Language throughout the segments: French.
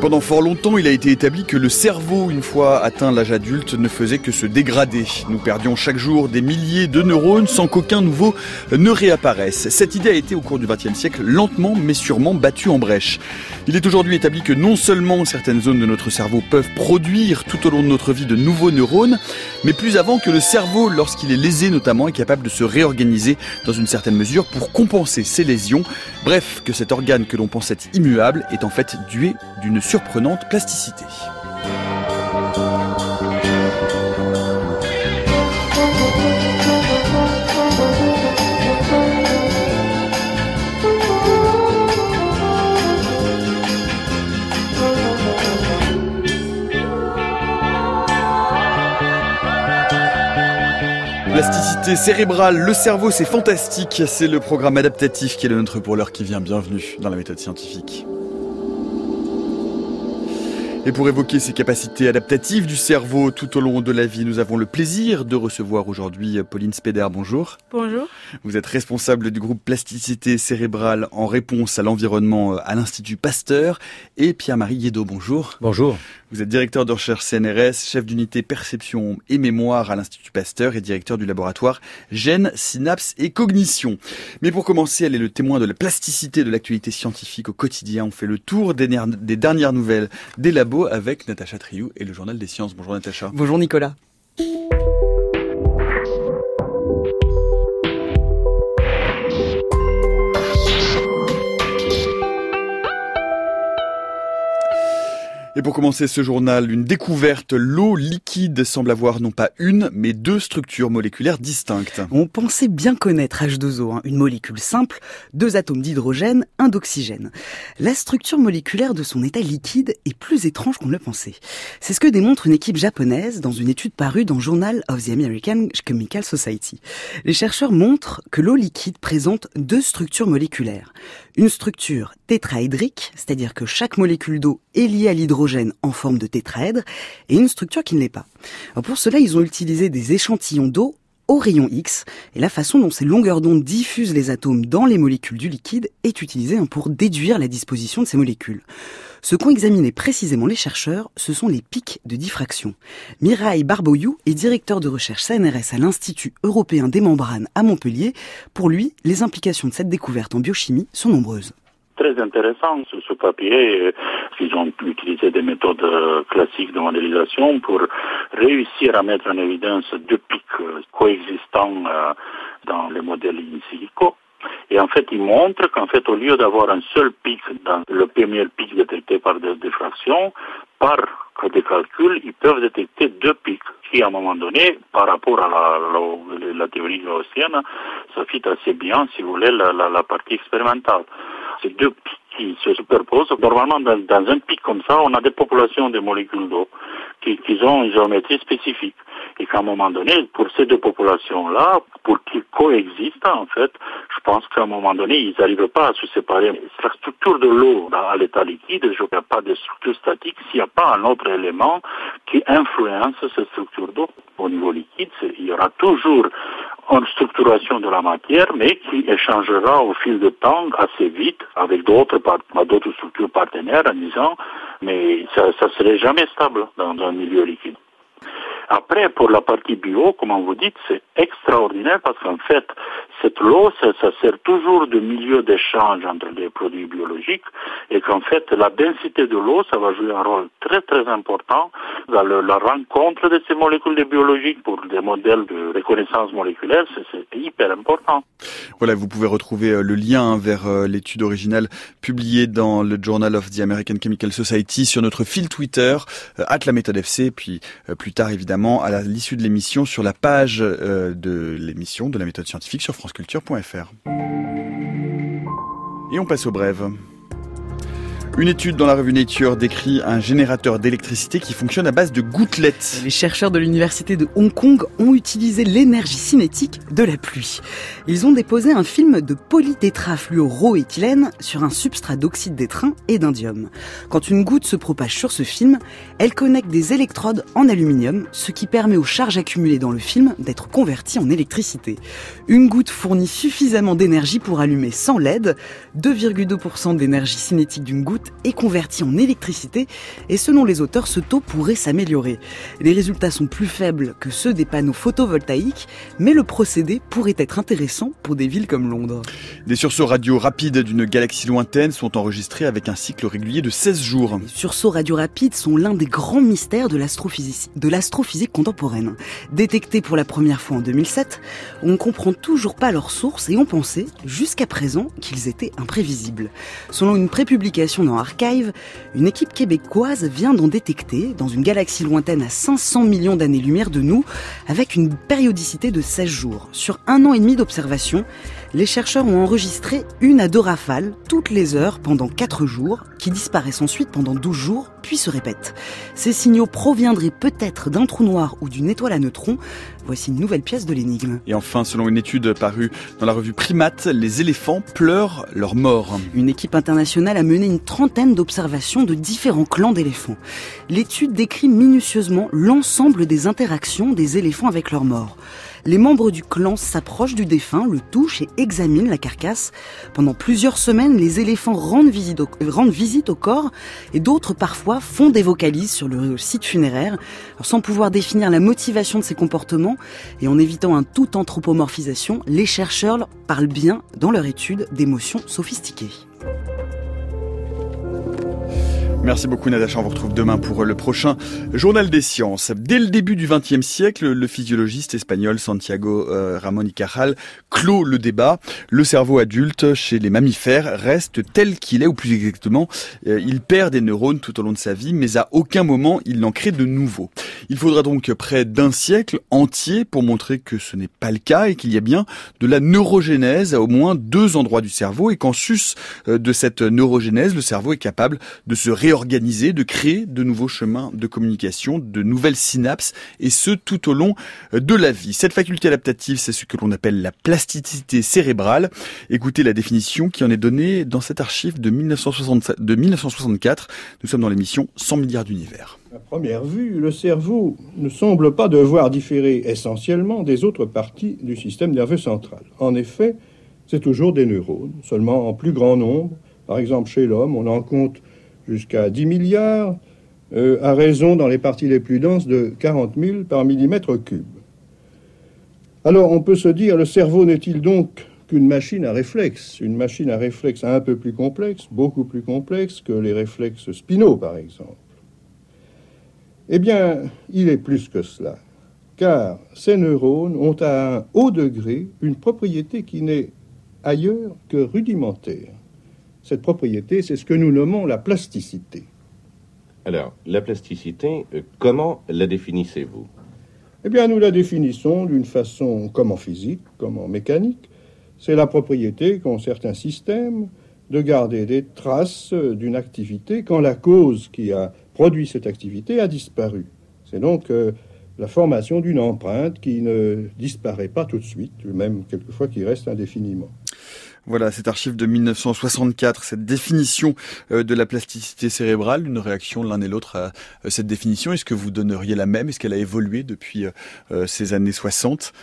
Pendant fort longtemps, il a été établi que le cerveau, une fois atteint l'âge adulte, ne faisait que se dégrader. Nous perdions chaque jour des milliers de neurones sans qu'aucun nouveau ne réapparaisse. Cette idée a été, au cours du XXe siècle, lentement mais sûrement battue en brèche. Il est aujourd'hui établi que non seulement certaines zones de notre cerveau peuvent produire tout au long de notre vie de nouveaux neurones, mais plus avant que le cerveau, lorsqu'il est lésé notamment, est capable de se réorganiser dans une certaine mesure pour compenser ses lésions. Bref, que cet organe que l'on pensait immuable est en fait doué d'une surprenante plasticité. Plasticité cérébrale, le cerveau c'est fantastique, c'est le programme adaptatif qui est le nôtre pour l'heure qui vient. Bienvenue dans la méthode scientifique. Et pour évoquer ces capacités adaptatives du cerveau tout au long de la vie, nous avons le plaisir de recevoir aujourd'hui Pauline Speder. Bonjour. Bonjour. Vous êtes responsable du groupe Plasticité cérébrale en réponse à l'environnement à l'Institut Pasteur. Et Pierre-Marie Guédot, bonjour. Bonjour. Vous êtes directeur de recherche CNRS, chef d'unité perception et mémoire à l'Institut Pasteur et directeur du laboratoire Gènes, Synapses et Cognition. Mais pour commencer, elle est le témoin de la plasticité de l'actualité scientifique au quotidien. On fait le tour des dernières nouvelles des labos avec Natacha Triou et le Journal des Sciences. Bonjour Natacha. Bonjour Nicolas. Et pour commencer ce journal, une découverte, l'eau liquide semble avoir non pas une, mais deux structures moléculaires distinctes. On pensait bien connaître H2O, une molécule simple, 2 atomes d'hydrogène, 1 d'oxygène. La structure moléculaire de son état liquide est plus étrange qu'on le pensait. C'est ce que démontre une équipe japonaise dans une étude parue dans Journal of the American Chemical Society. Les chercheurs montrent que l'eau liquide présente 2 structures moléculaires. Une structure tétraédrique, c'est-à-dire que chaque molécule d'eau est liée à l'hydrogène en forme de tétraèdre, et une structure qui ne l'est pas. Alors pour cela, ils ont utilisé des échantillons d'eau au rayon X, et la façon dont ces longueurs d'onde diffusent les atomes dans les molécules du liquide est utilisée pour déduire la disposition de ces molécules. Ce qu'ont examiné précisément les chercheurs, ce sont les pics de diffraction. Mireille Barboyou est directeur de recherche CNRS à l'Institut européen des membranes à Montpellier. Pour lui, les implications de cette découverte en biochimie sont nombreuses. Très intéressant ce papier. Ils ont utilisé des méthodes classiques de modélisation pour réussir à mettre en évidence 2 pics coexistants dans les modèles in silico. Et en fait, ils montrent qu'en fait, au lieu d'avoir un seul pic dans le premier pic détecté par des diffractions, par des calculs, ils peuvent détecter 2 pics qui, à un moment donné, par rapport à la théorie gaussienne, ça fit assez bien, si vous voulez, la partie expérimentale. Ces 2 pics qui se superposent. Normalement, dans un pic comme ça, on a des populations de molécules d'eau qui ont une géométrie spécifique. Et qu'à un moment donné, pour ces 2 populations-là, pour qu'ils coexistent, en fait, je pense qu'à un moment donné, ils n'arrivent pas à se séparer. La structure de l'eau à l'état liquide, il n'y a pas de structure statique s'il n'y a pas un autre élément qui influence cette structure d'eau. Au niveau liquide, il y aura toujours une structuration de la matière, mais qui échangera au fil du temps assez vite avec d'autres structures partenaires en disant, mais ça serait jamais stable dans un milieu liquide. Après, pour la partie bio, comme vous dites, c'est extraordinaire parce qu'en fait, cette eau, ça sert toujours de milieu d'échange entre les produits biologiques et qu'en fait, la densité de l'eau, ça va jouer un rôle très très important dans la rencontre de ces molécules biologiques pour des modèles de reconnaissance moléculaire, c'est hyper important. Voilà, vous pouvez retrouver le lien vers l'étude originale publiée dans le Journal of the American Chemical Society sur notre fil Twitter, @laméthode_fc, puis plus tard évidemment à l'issue de l'émission sur la page de l'émission de la méthode scientifique sur franceculture.fr. Et on passe aux brèves. Une étude dans la revue Nature décrit un générateur d'électricité qui fonctionne à base de gouttelettes. Les chercheurs de l'université de Hong Kong ont utilisé l'énergie cinétique de la pluie. Ils ont déposé un film de polytétrafluoroéthylène sur un substrat d'oxyde d'étrin et d'indium. Quand une goutte se propage sur ce film, elle connecte des électrodes en aluminium, ce qui permet aux charges accumulées dans le film d'être converties en électricité. Une goutte fournit suffisamment d'énergie pour allumer sans LED. 2,2% d'énergie cinétique d'une goutte goutte est converti en électricité et selon les auteurs, ce taux pourrait s'améliorer. Les résultats sont plus faibles que ceux des panneaux photovoltaïques, mais le procédé pourrait être intéressant pour des villes comme Londres. Des sursauts radio rapides d'une galaxie lointaine sont enregistrés avec un cycle régulier de 16 jours. Les sursauts radio rapides sont l'un des grands mystères de l'astrophysique contemporaine. Détectés pour la première fois en 2007, on ne comprend toujours pas leur source et on pensait, jusqu'à présent, qu'ils étaient imprévisibles. Selon une prépublication dans Archive, une équipe québécoise vient d'en détecter dans une galaxie lointaine à 500 millions d'années-lumière de nous, avec une périodicité de 16 jours. Sur 1 an et demi d'observation, les chercheurs ont enregistré 1 à 2 rafales toutes les heures pendant 4 jours, qui disparaissent ensuite pendant 12 jours, puis se répètent. Ces signaux proviendraient peut-être d'un trou noir ou d'une étoile à neutrons. Voici une nouvelle pièce de l'énigme. Et enfin, selon une étude parue dans la revue Primate, les éléphants pleurent leur mort. Une équipe internationale a mené une 30aine d'observations de différents clans d'éléphants. L'étude décrit minutieusement l'ensemble des interactions des éléphants avec leur mort. Les membres du clan s'approchent du défunt, le touchent et examinent la carcasse. Pendant plusieurs semaines, les éléphants rendent visite au corps et d'autres parfois font des vocalises sur le site funéraire. Alors, sans pouvoir définir la motivation de ces comportements et en évitant un tout anthropomorphisation, les chercheurs parlent bien dans leur étude d'émotions sophistiquées. Merci beaucoup Natacha, on vous retrouve demain pour le prochain Journal des Sciences. Dès le début du XXe siècle, le physiologiste espagnol Santiago Ramón y Cajal clôt le débat. Le cerveau adulte chez les mammifères reste tel qu'il est, ou plus exactement, il perd des neurones tout au long de sa vie, mais à aucun moment il n'en crée de nouveaux. Il faudra donc près d'un siècle entier pour montrer que ce n'est pas le cas et qu'il y a bien de la neurogénèse à au moins 2 endroits du cerveau et qu'en sus de cette neurogénèse, le cerveau est capable de se réorganiser, de créer de nouveaux chemins de communication, de nouvelles synapses, et ce tout au long de la vie. Cette faculté adaptative, c'est ce que l'on appelle la plasticité cérébrale. Écoutez la définition qui en est donnée dans cet archive de 1964. Nous sommes dans l'émission 100 milliards d'univers. À première vue, le cerveau ne semble pas devoir différer essentiellement des autres parties du système nerveux central. En effet, c'est toujours des neurones, seulement en plus grand nombre. Par exemple, chez l'homme, on en compte jusqu'à 10 milliards, à raison dans les parties les plus denses de 40 000 par millimètre cube. Alors on peut se dire, le cerveau n'est-il donc qu'une machine à réflexe? Une machine à réflexe un peu plus complexe, beaucoup plus complexe que les réflexes spinaux par exemple. Eh bien, il est plus que cela, car ces neurones ont à un haut degré une propriété qui n'est ailleurs que rudimentaire. Cette propriété, c'est ce que nous nommons la plasticité. Alors, la plasticité, comment la définissez-vous? Eh bien, nous la définissons d'une façon comme en physique, comme en mécanique. C'est la propriété qu'ont certains systèmes de garder des traces d'une activité quand la cause qui a produit cette activité a disparu. C'est donc la formation d'une empreinte qui ne disparaît pas tout de suite, même quelquefois qui reste indéfiniment. Voilà, cet archive de 1964, cette définition de la plasticité cérébrale, une réaction l'un et l'autre à cette définition. Est-ce que vous donneriez la même? Est-ce qu'elle a évolué depuis ces années 60?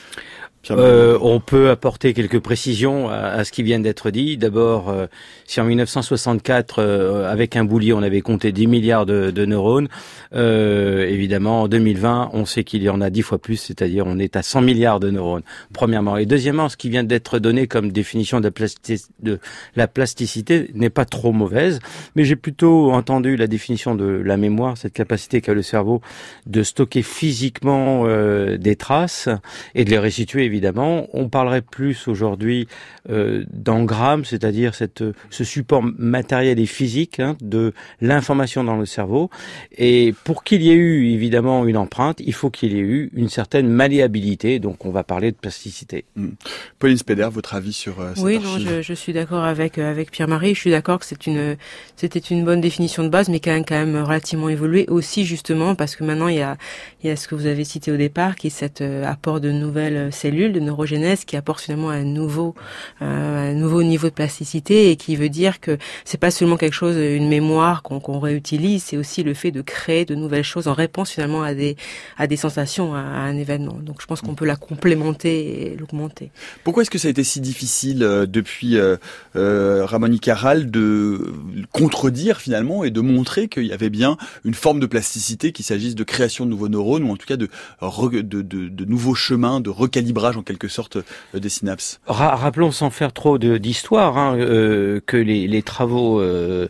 On peut apporter quelques précisions à ce qui vient d'être dit. D'abord, si en 1964, avec un boulier, on avait compté 10 milliards de neurones, évidemment, en 2020, on sait qu'il y en a 10 fois plus, c'est-à-dire on est à 100 milliards de neurones, premièrement. Et deuxièmement, ce qui vient d'être donné comme définition de la plasticité n'est pas trop mauvaise, mais j'ai plutôt entendu la définition de la mémoire, cette capacité qu'a le cerveau de stocker physiquement des traces et de les restituer, évidemment. On parlerait plus aujourd'hui d'engramme, c'est-à-dire ce support matériel et physique de l'information dans le cerveau. Et pour qu'il y ait eu évidemment une empreinte, il faut qu'il y ait eu une certaine malléabilité. Donc on va parler de plasticité. Pauline Speder, votre avis sur cette archive? Non, je suis d'accord avec Pierre-Marie. Je suis d'accord que c'était une bonne définition de base, mais quand même relativement évoluée aussi, justement parce que maintenant il y a ce que vous avez cité au départ, qui est cet apport de nouvelles cellules cellules de neurogénèse qui apporte finalement un nouveau niveau de plasticité, et qui veut dire que c'est pas seulement quelque chose, une mémoire qu'on réutilise, c'est aussi le fait de créer de nouvelles choses en réponse finalement à des sensations, à un événement. Donc je pense qu'on peut la complémenter et l'augmenter. Pourquoi est-ce que ça a été si difficile depuis Ramón y Cajal de contredire finalement et de montrer qu'il y avait bien une forme de plasticité, qu'il s'agisse de création de nouveaux neurones ou en tout cas de nouveaux chemins, de recalibrage en quelque sorte des synapses? Rappelons sans faire trop d'histoire que les travaux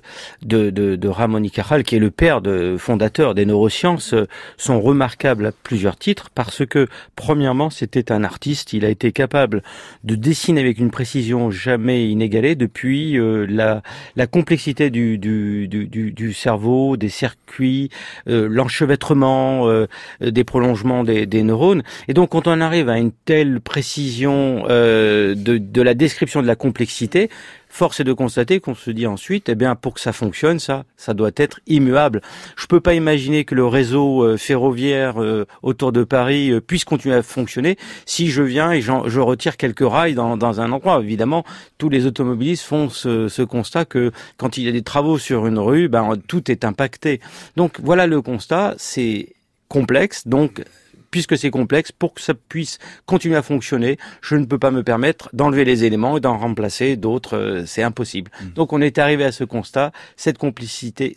de Ramón y Cajal, qui est le père fondateur des neurosciences, sont remarquables à plusieurs titres parce que premièrement c'était un artiste, il a été capable de dessiner avec une précision jamais inégalée depuis la complexité du cerveau, des circuits, l'enchevêtrement des prolongements des neurones. Et donc quand on arrive à une telle précision de la description de la complexité, force est de constater qu'on se dit ensuite, pour que ça fonctionne, ça doit être immuable. Je peux pas imaginer que le réseau ferroviaire autour de Paris puisse continuer à fonctionner si je viens et je retire quelques rails dans un endroit. Évidemment, tous les automobilistes font ce constat que quand il y a des travaux sur une rue, tout est impacté. Donc voilà le constat, c'est complexe, donc puisque c'est complexe, pour que ça puisse continuer à fonctionner, je ne peux pas me permettre d'enlever les éléments et d'en remplacer d'autres, c'est impossible. Donc on est arrivé à ce constat, cette complexité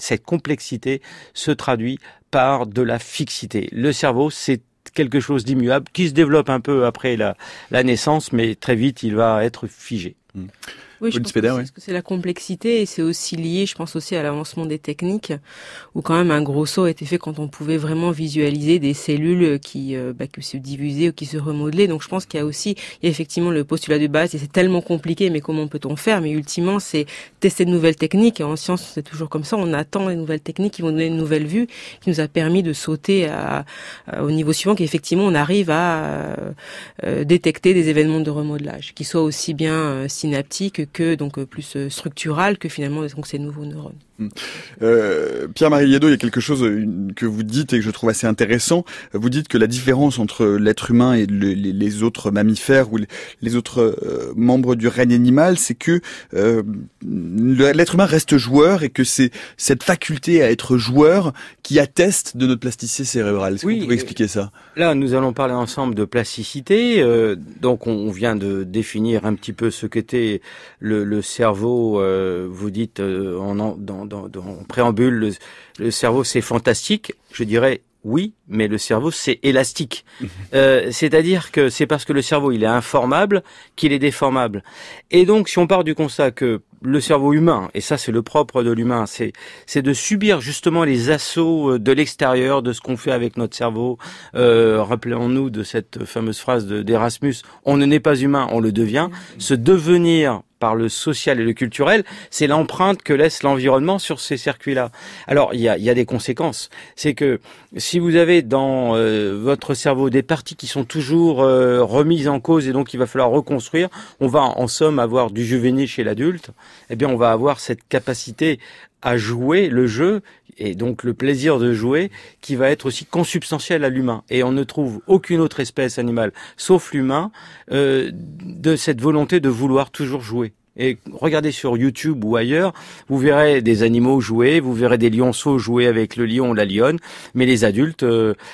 se traduit par de la fixité. Le cerveau, c'est quelque chose d'immuable qui se développe un peu après la naissance, mais très vite il va être figé. Oui, je pense que c'est la complexité, et c'est aussi lié, je pense aussi à l'avancement des techniques, où quand même un gros saut a été fait quand on pouvait vraiment visualiser des cellules qui se divisaient ou qui se remodelaient. Donc je pense qu'il y a effectivement le postulat de base, et c'est tellement compliqué, mais comment peut-on faire? Mais ultimement, c'est tester de nouvelles techniques, et en science, c'est toujours comme ça, on attend les nouvelles techniques qui vont donner une nouvelle vue, qui nous a permis de sauter au niveau suivant, qu'effectivement on arrive à détecter des événements de remodelage, qui soient aussi bien synaptiques que donc plus structural que finalement donc ces nouveaux neurones. Pierre-Marie Liédot, il y a quelque chose que vous dites et que je trouve assez intéressant. Vous dites que la différence entre l'être humain et les autres mammifères ou les autres membres du règne animal, c'est que l'être humain reste joueur, et que c'est cette faculté à être joueur qui atteste de notre plasticité cérébrale. Est-ce que vous pouvez expliquer ça? Là, nous allons parler ensemble de plasticité. Donc, on vient de définir un petit peu ce qu'était le cerveau. Vous dites en préambule, le cerveau c'est fantastique. Je dirais oui, mais le cerveau c'est élastique. C'est-à-dire que c'est parce que le cerveau il est informable qu'il est déformable. Et donc si on part du constat que le cerveau humain, et ça c'est le propre de l'humain, c'est de subir justement les assauts de l'extérieur, de ce qu'on fait avec notre cerveau. Rappelons-nous de cette fameuse phrase d'Erasmus, on ne naît pas humain, on le devient. Se devenir par le social et le culturel, c'est l'empreinte que laisse l'environnement sur ces circuits-là. Alors, il y a des conséquences. C'est que si vous avez dans votre cerveau des parties qui sont toujours remises en cause, et donc il va falloir reconstruire, on va en somme avoir du juvénile chez l'adulte, on va avoir cette capacité à jouer le jeu, et donc le plaisir de jouer, qui va être aussi consubstantiel à l'humain. Et on ne trouve aucune autre espèce animale, sauf l'humain, de cette volonté de vouloir toujours jouer. Et regardez sur YouTube ou ailleurs, vous verrez des animaux jouer, vous verrez des lionceaux jouer avec le lion ou la lionne, mais les adultes,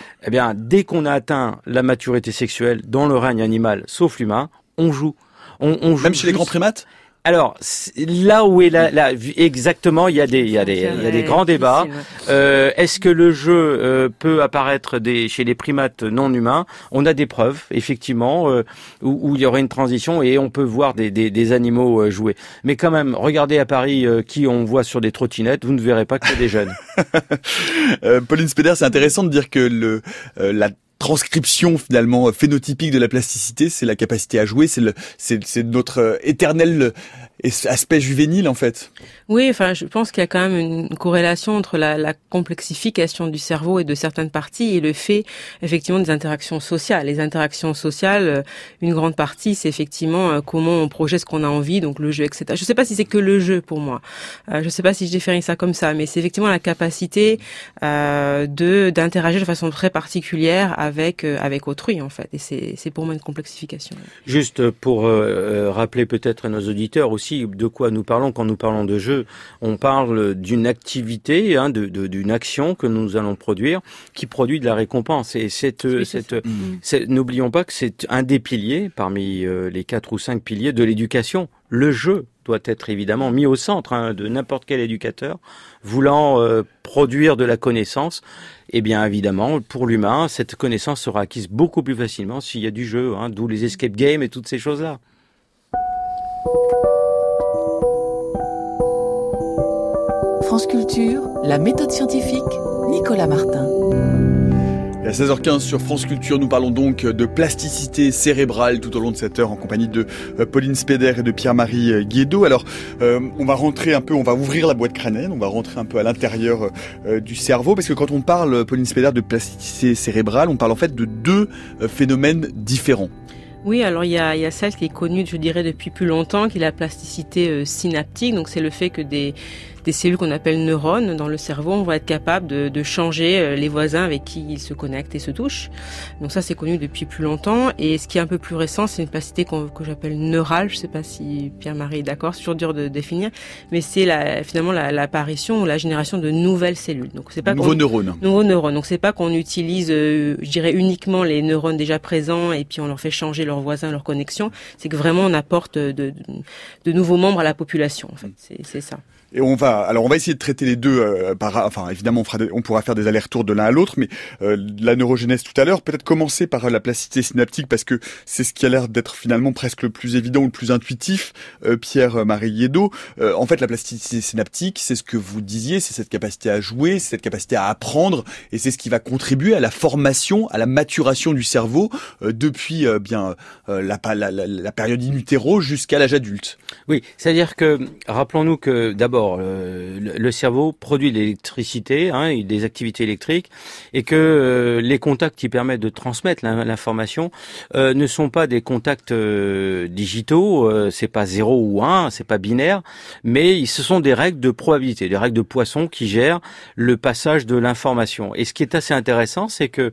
dès qu'on a atteint la maturité sexuelle dans le règne animal, sauf l'humain, on joue. On joue même chez les grands primates? Alors, là où est exactement, il y a des grands débats. Est-ce que le jeu peut apparaître chez les primates non humains? On a des preuves, effectivement, où il y aurait une transition, et on peut voir des animaux jouer. Mais quand même, regardez à Paris qui on voit sur des trottinettes, vous ne verrez pas que des jeunes. Pauline Speder, c'est intéressant de dire que la transcription finalement phénotypique de la plasticité, c'est la capacité à jouer, c'est notre éternel aspect juvénile en fait. Oui, je pense qu'il y a quand même une corrélation entre la complexification du cerveau et de certaines parties et le fait effectivement des interactions sociales. Les interactions sociales, une grande partie, c'est effectivement comment on projette ce qu'on a envie, donc le jeu, etc. Je ne sais pas si c'est que le jeu pour moi. Je ne sais pas si je définis ça comme ça, mais c'est effectivement la capacité d'interagir de façon très particulière avec autrui en fait. Et c'est pour moi une complexification. Juste pour rappeler peut-être à nos auditeurs aussi de quoi nous parlons quand nous parlons de jeu. On parle d'une activité, d'une action que nous allons produire qui produit de la récompense. Et n'oublions pas que c'est un des piliers parmi les 4 ou 5 piliers de l'éducation. Le jeu doit être évidemment mis au centre de n'importe quel éducateur voulant produire de la connaissance. Eh bien évidemment, pour l'humain, cette connaissance sera acquise beaucoup plus facilement s'il y a du jeu, d'où les escape games et toutes ces choses-là. France Culture, la méthode scientifique, Nicolas Martin. À 16h15 sur France Culture, nous parlons donc de plasticité cérébrale tout au long de cette heure en compagnie de Pauline Speder et de Pierre-Marie Guédot. Alors, on va ouvrir la boîte crânienne, on va rentrer un peu à l'intérieur du cerveau, parce que quand on parle, Pauline Speder, de plasticité cérébrale, on parle en fait de 2 phénomènes différents. Oui, alors il y a celle qui est connue, je dirais, depuis plus longtemps, qui est la plasticité synaptique. Donc c'est le fait que des cellules qu'on appelle neurones dans le cerveau vont être capables de changer les voisins avec qui ils se connectent et se touchent. Donc ça, c'est connu depuis plus longtemps. Et ce qui est un peu plus récent, c'est une plasticité que j'appelle neurale. Je sais pas si Pierre-Marie est d'accord, c'est toujours dur de définir. Mais c'est finalement l'apparition ou la génération de nouvelles cellules. Donc c'est pas Nouveaux neurones. Donc c'est pas qu'on utilise, je dirais, uniquement les neurones déjà présents et puis on leur fait changer leurs voisins, leurs connexions. C'est que vraiment on apporte de nouveaux membres à la population. En fait, c'est ça. Et on va essayer de traiter les deux. Évidemment, on pourra faire des allers-retours de l'un à l'autre, mais la neurogénèse tout à l'heure. Peut-être commencer par la plasticité synaptique parce que c'est ce qui a l'air d'être finalement presque le plus évident ou le plus intuitif. Pierre-Marie Guédot, en fait, la plasticité synaptique, c'est ce que vous disiez, c'est cette capacité à jouer, c'est cette capacité à apprendre, et c'est ce qui va contribuer à la formation, à la maturation du cerveau depuis la période in utero jusqu'à l'âge adulte. Oui, c'est-à-dire que rappelons-nous que d'abord le cerveau produit de l'électricité, des activités électriques, et que les contacts qui permettent de transmettre l'information ne sont pas des contacts digitaux, c'est pas 0 ou 1, c'est pas binaire, mais ce sont des règles de probabilité, des règles de Poisson qui gèrent le passage de l'information. Et ce qui est assez intéressant, c'est que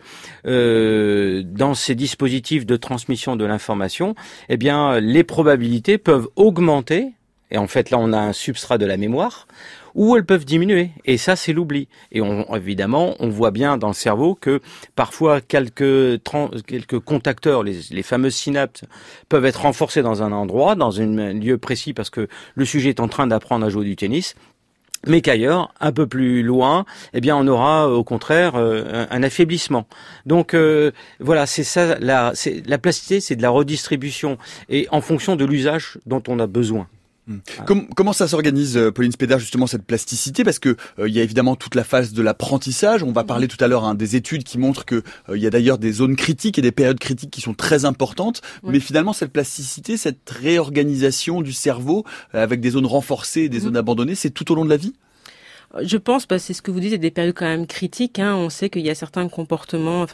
dans ces dispositifs de transmission de l'information, eh bien les probabilités peuvent augmenter. Et en fait, là, on a un substrat de la mémoire, ou elles peuvent diminuer. Et ça, c'est l'oubli. Et évidemment, on voit bien dans le cerveau que parfois, quelques contacteurs, les fameuses synapses, peuvent être renforcés dans un endroit, dans un lieu précis, parce que le sujet est en train d'apprendre à jouer du tennis. Mais qu'ailleurs, un peu plus loin, eh bien, on aura au contraire un affaiblissement. Donc voilà, c'est ça. La plasticité, c'est de la redistribution et en fonction de l'usage dont on a besoin. Comment ça s'organise, Pauline Speder, justement, cette plasticité? Parce que il y a évidemment toute la phase de l'apprentissage. On va parler tout à l'heure des études qui montrent que il y a d'ailleurs des zones critiques et des périodes critiques qui sont très importantes. Oui. Mais finalement, cette plasticité, cette réorganisation du cerveau avec des zones renforcées et des zones abandonnées, c'est tout au long de la vie? Je pense, c'est ce que vous dites, il y a des périodes quand même critiques. On sait qu'il y a certains comportements,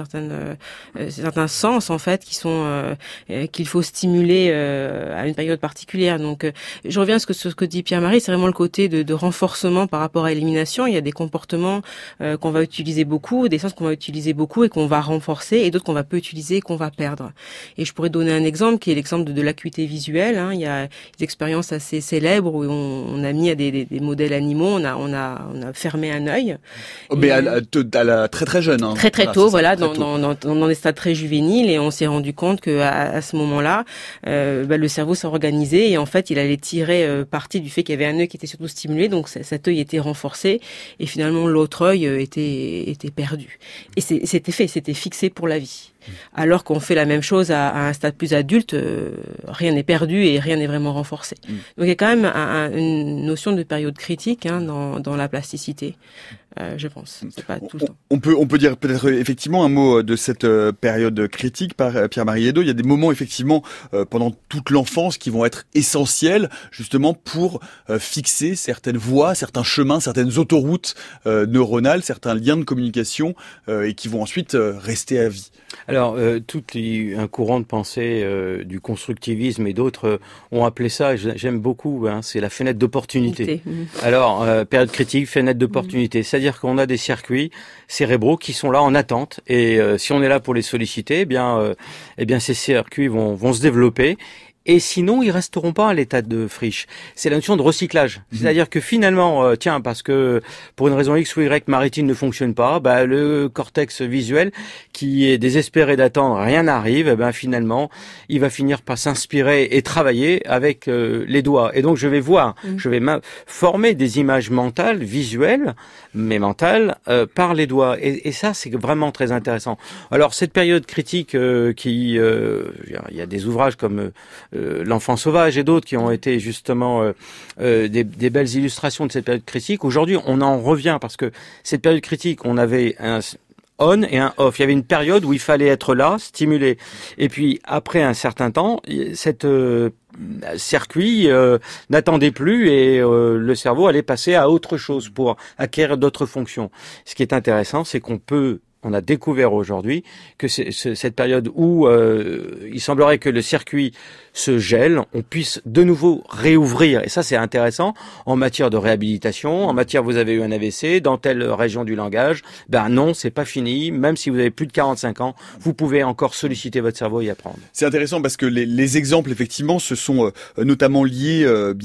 certains sens en fait, qui sont qu'il faut stimuler à une période particulière. Donc, je reviens à ce que dit Pierre-Marie, c'est vraiment le côté de renforcement par rapport à l'élimination. Il y a des comportements qu'on va utiliser beaucoup, des sens qu'on va utiliser beaucoup et qu'on va renforcer, et d'autres qu'on va peu utiliser et qu'on va perdre. Et je pourrais donner un exemple qui est l'exemple de l'acuité visuelle. Il y a des expériences assez célèbres où on a mis à des modèles animaux, on a fermé un œil. Mais très très jeune. Très tôt, dans des stades très juvéniles, et on s'est rendu compte que à ce moment-là, le cerveau s'est organisé et en fait, il allait tirer parti du fait qu'il y avait un œil qui était surtout stimulé, donc cet œil était renforcé et finalement l'autre œil était perdu. Et c'était fixé pour la vie. Alors qu'on fait la même chose à un stade plus adulte, rien n'est perdu et rien n'est vraiment renforcé. Donc il y a quand même une notion de période critique dans la plasticité, je pense. C'est pas tout le temps. On peut dire peut-être effectivement un mot de cette période critique par Pierre-Marie Guédot. Il y a des moments effectivement pendant toute l'enfance qui vont être essentiels justement pour fixer certaines voies, certains chemins, certaines autoroutes neuronales, certains liens de communication et qui vont ensuite rester à vie. Alors, un courant de pensée du constructivisme et d'autres ont appelé ça, j'aime beaucoup, c'est la fenêtre d'opportunité. Alors, période critique, fenêtre d'opportunité. c'est-à-dire qu'on a des circuits cérébraux qui sont là en attente, et si on est là pour les solliciter, eh bien ces circuits vont se développer. Et sinon, ils resteront pas à l'état de friche. C'est la notion de recyclage. C'est-à-dire que finalement, parce que pour une raison X ou Y, ma rétine ne fonctionne pas, le cortex visuel, qui est désespéré d'attendre, rien n'arrive, finalement, il va finir par s'inspirer et travailler avec les doigts. Et donc, je vais former des images mentales, visuelles, mais mentales, par les doigts. Et ça, c'est vraiment très intéressant. Alors, cette période critique il y a des ouvrages comme L'enfant sauvage et d'autres qui ont été justement des belles illustrations de cette période critique. Aujourd'hui, on en revient parce que cette période critique, on avait un on et un off. Il y avait une période où il fallait être là, stimulé. Et puis, après un certain temps, cette circuit n'attendait plus et le cerveau allait passer à autre chose pour acquérir d'autres fonctions. Ce qui est intéressant, c'est on a découvert aujourd'hui que cette période où il semblerait que le circuit se gèle, on puisse de nouveau réouvrir. Et ça, c'est intéressant en matière de réhabilitation, en matière vous avez eu un AVC dans telle région du langage. Non, c'est pas fini. Même si vous avez plus de 45 ans, vous pouvez encore solliciter votre cerveau et apprendre. C'est intéressant parce que les exemples, effectivement, se sont notamment liés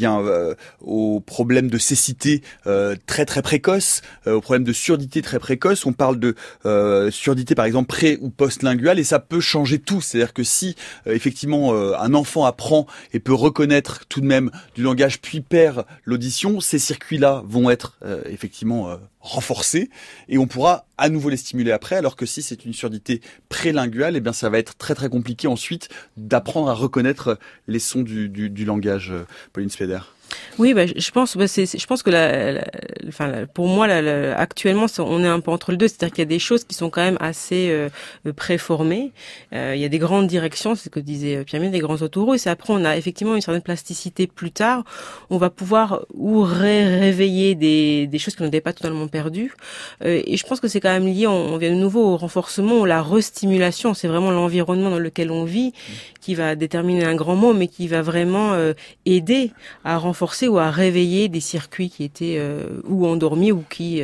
aux problèmes de cécité très très précoce, aux problèmes de surdité très précoce. On parle de surdité par exemple pré ou post-linguale et ça peut changer tout. C'est-à-dire que si effectivement un enfant apprend et peut reconnaître tout de même du langage puis perd l'audition, ces circuits-là vont être effectivement renforcés et on pourra à nouveau les stimuler après, alors que si c'est une surdité prélinguale, ça va être très très compliqué ensuite d'apprendre à reconnaître les sons du langage. Pauline Speder. Oui, je pense que pour moi, actuellement, on est un peu entre les deux. C'est-à-dire qu'il y a des choses qui sont quand même assez préformées. Il y a des grandes directions, c'est ce que disait Pierre-Michel, des grands autoroutes. Et après, on a effectivement une certaine plasticité plus tard. On va pouvoir réveiller des choses qui n'étaient pas totalement perdues. Et je pense que c'est quand même lié, on vient de nouveau au renforcement, la restimulation. C'est vraiment l'environnement dans lequel on vit qui va déterminer un grand mot, mais qui va vraiment aider à renforcer ou à réveiller des circuits qui étaient ou endormis ou qui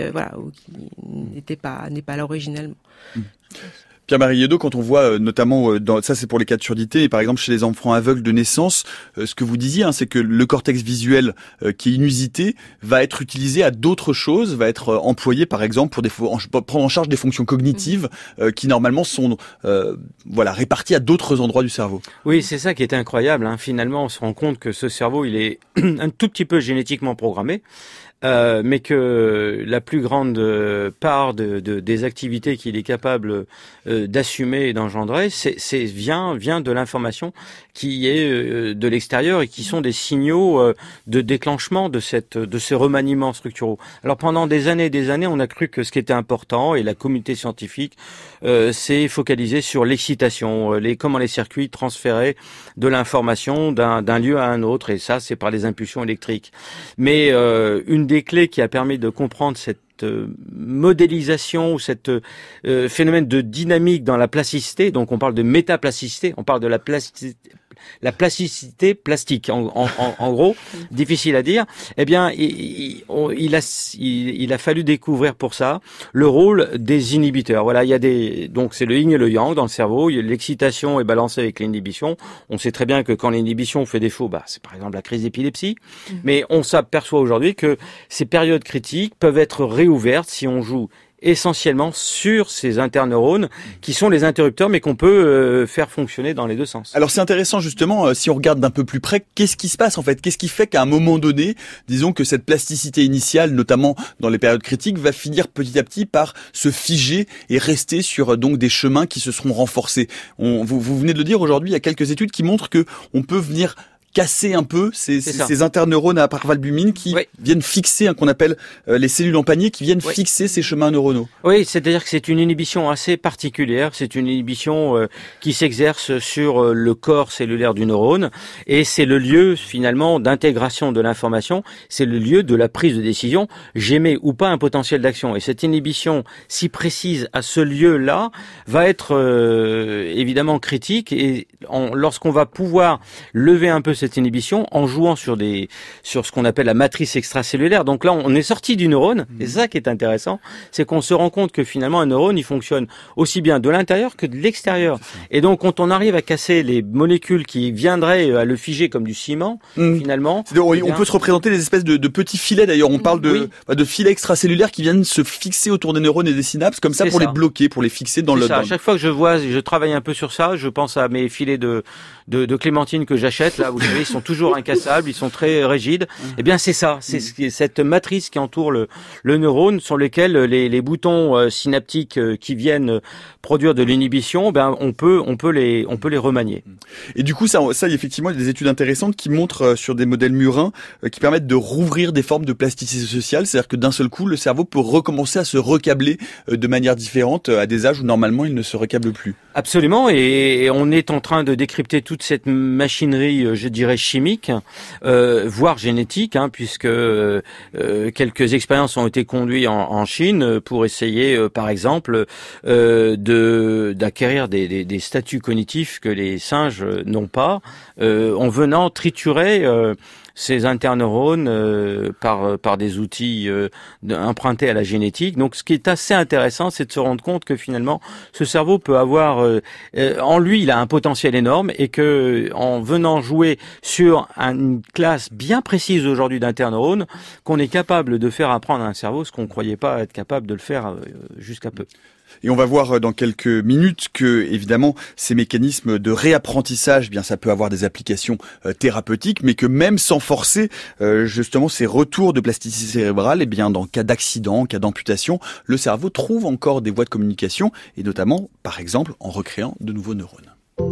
n'est pas là originellement. Pierre-Marie Hédot, quand on voit notamment, ça c'est pour les cas de surdité, et par exemple chez les enfants aveugles de naissance, ce que vous disiez, c'est que le cortex visuel qui est inusité va être utilisé à d'autres choses, va être employé par exemple pour prendre en charge des fonctions cognitives qui normalement sont réparties à d'autres endroits du cerveau. Oui, c'est ça qui est incroyable. Finalement, on se rend compte que ce cerveau, il est un tout petit peu génétiquement programmé. Mais que la plus grande part des activités qu'il est capable d'assumer et d'engendrer, vient de l'information qui est de l'extérieur et qui sont des signaux de déclenchement de ces remaniements structuraux. Alors pendant des années, on a cru que ce qui était important, et la communauté scientifique s'est focalisée sur l'excitation, comment les circuits transféraient de l'information d'un lieu à un autre, et ça c'est par les impulsions électriques. Mais une des clés qui a permis de comprendre cette modélisation ou cette phénomène de dynamique dans la plasticité, donc on parle de métaplasticité, on parle de la plasticité plastique, en gros, difficile à dire. Il a fallu découvrir pour ça le rôle des inhibiteurs. Voilà, donc c'est le yin et le yang dans le cerveau. L'excitation est balancée avec l'inhibition. On sait très bien que quand l'inhibition fait défaut, c'est par exemple la crise d'épilepsie. Mais on s'aperçoit aujourd'hui que ces périodes critiques peuvent être réouvertes si on joue essentiellement sur ces interneurones qui sont les interrupteurs mais qu'on peut faire fonctionner dans les deux sens. Alors c'est intéressant justement, si on regarde d'un peu plus près, qu'est-ce qui se passe en fait ? Qu'est-ce qui fait qu'à un moment donné, disons que cette plasticité initiale, notamment dans les périodes critiques, va finir petit à petit par se figer et rester sur donc des chemins qui se seront renforcés. Vous venez de le dire aujourd'hui, il y a quelques études qui montrent que on peut venir casser un peu ces interneurones à parvalbumine qui viennent fixer, qu'on appelle les cellules en panier, qui viennent fixer ces chemins neuronaux. Oui, c'est-à-dire que c'est une inhibition assez particulière, c'est une inhibition qui s'exerce sur le corps cellulaire du neurone, et c'est le lieu finalement d'intégration de l'information, c'est le lieu de la prise de décision, j'émets ou pas un potentiel d'action. Et cette inhibition si précise à ce lieu-là va être évidemment critique, et lorsqu'on va pouvoir lever un peu cette inhibition en jouant sur ce qu'on appelle la matrice extracellulaire. Donc là, on est sorti du neurone, et c'est ça qui est intéressant, c'est qu'on se rend compte que finalement un neurone, il fonctionne aussi bien de l'intérieur que de l'extérieur. Et donc quand on arrive à casser les molécules qui viendraient à le figer comme du ciment, finalement... On peut se représenter des espèces de petits filets, d'ailleurs, on parle de filets extracellulaires qui viennent se fixer autour des neurones et des synapses, comme ça, pour les bloquer, pour les fixer dans le... À chaque fois que je travaille un peu sur ça, je pense à mes filets de clémentine que j'achète, là, vous savez, ils sont toujours incassables, ils sont très rigides. Eh bien, c'est ça, c'est cette matrice qui entoure le neurone, sur lesquels les boutons synaptiques qui viennent produire de l'inhibition, ben on peut les remanier. Et du coup, ça effectivement, il y a des études intéressantes qui montrent sur des modèles murins qui permettent de rouvrir des formes de plasticité sociale, c'est-à-dire que d'un seul coup, le cerveau peut recommencer à se recabler de manière différente à des âges où normalement il ne se recable plus. Absolument, et on est en train de décrypter toute cette machinerie, je dirais chimique, voire génétique, puisque quelques expériences ont été conduites en Chine pour essayer, par exemple, d'acquérir des statuts cognitifs que les singes n'ont pas, en venant triturer ces interneurones par des outils empruntés à la génétique. Donc ce qui est assez intéressant, c'est de se rendre compte que finalement ce cerveau peut avoir en lui, il a un potentiel énorme, et que en venant jouer sur une classe bien précise aujourd'hui d'interneurones, qu'on est capable de faire apprendre à un cerveau ce qu'on ne croyait pas être capable de le faire jusqu'à peu. Et on va voir dans quelques minutes que, évidemment, ces mécanismes de réapprentissage, eh bien, ça peut avoir des applications thérapeutiques, mais que même sans forcer, justement, ces retours de plasticité cérébrale, eh bien, dans cas d'accident, en cas d'amputation, le cerveau trouve encore des voies de communication, et notamment, par exemple, en recréant de nouveaux neurones.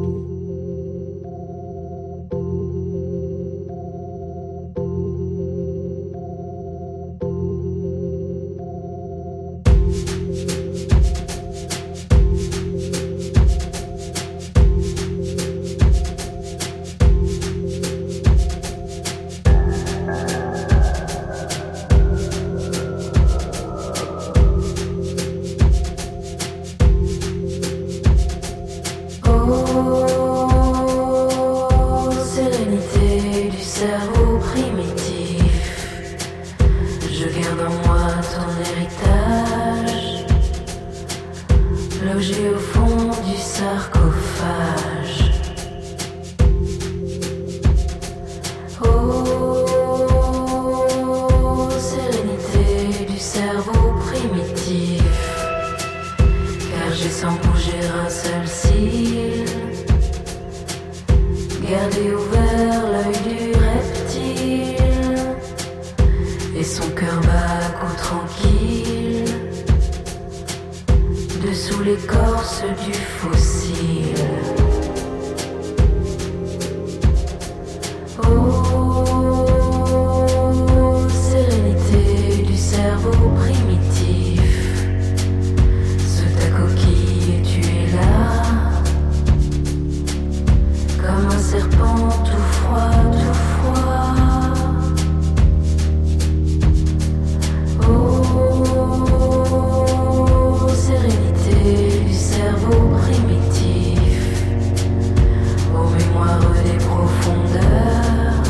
Gardez ouvert l'œil du reptile et son cœur bat coup tranquille dessous l'écorce du fossile. Oh, sérénité du cerveau primitif, sous ta coquille tu es là, comme un serpent tout froid, tout froid. Oh, sérénité du cerveau primitif, aux mémoires des profondeurs,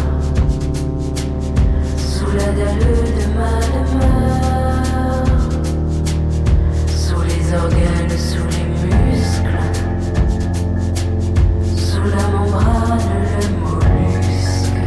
sous la dalle de ma demeure, sous les organes, sous les muscles, sous la membrane, le mollusque.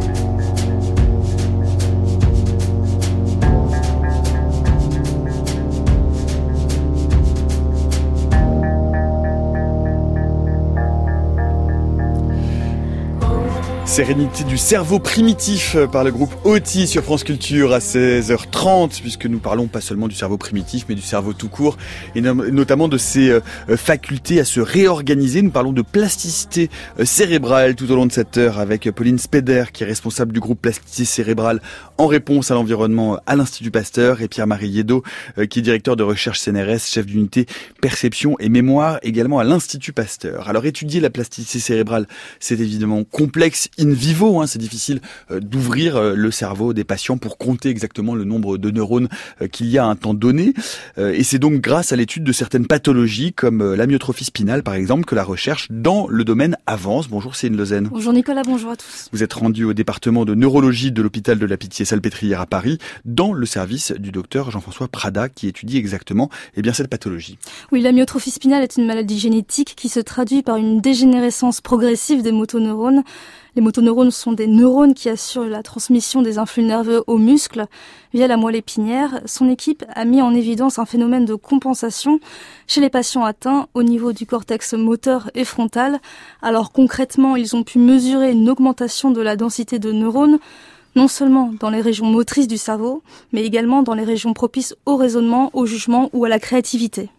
Sérénité du cerveau primitif par le groupe OTI sur France Culture à 16h30, puisque nous parlons pas seulement du cerveau primitif, mais du cerveau tout court, et notamment de ses facultés à se réorganiser. Nous parlons de plasticité cérébrale tout au long de cette heure avec Pauline Speder, qui est responsable du groupe Plasticité cérébrale en réponse à l'environnement à l'Institut Pasteur, et Pierre-Marie Yeddo, qui est directeur de recherche CNRS, chef d'unité perception et mémoire également à l'Institut Pasteur. Alors étudier la plasticité cérébrale, c'est évidemment complexe, in vivo. C'est difficile d'ouvrir le cerveau des patients pour compter exactement le nombre de neurones qu'il y a à un temps donné. Et c'est donc grâce à l'étude de certaines pathologies, comme l'amyotrophie spinale par exemple, que la recherche dans le domaine avance. Bonjour Céline Lezen. Bonjour Nicolas, bonjour à tous. Vous êtes rendu au département de neurologie de l'hôpital de la Pitié-Salpêtrière à Paris, dans le service du docteur Jean-François Prada, qui étudie exactement cette pathologie. Oui, l'amyotrophie spinale est une maladie génétique qui se traduit par une dégénérescence progressive des motoneurones. Les motoneurones sont des neurones qui assurent la transmission des influx nerveux aux muscles via la moelle épinière. Son équipe a mis en évidence un phénomène de compensation chez les patients atteints au niveau du cortex moteur et frontal. Alors concrètement, ils ont pu mesurer une augmentation de la densité de neurones, non seulement dans les régions motrices du cerveau, mais également dans les régions propices au raisonnement, au jugement ou à la créativité.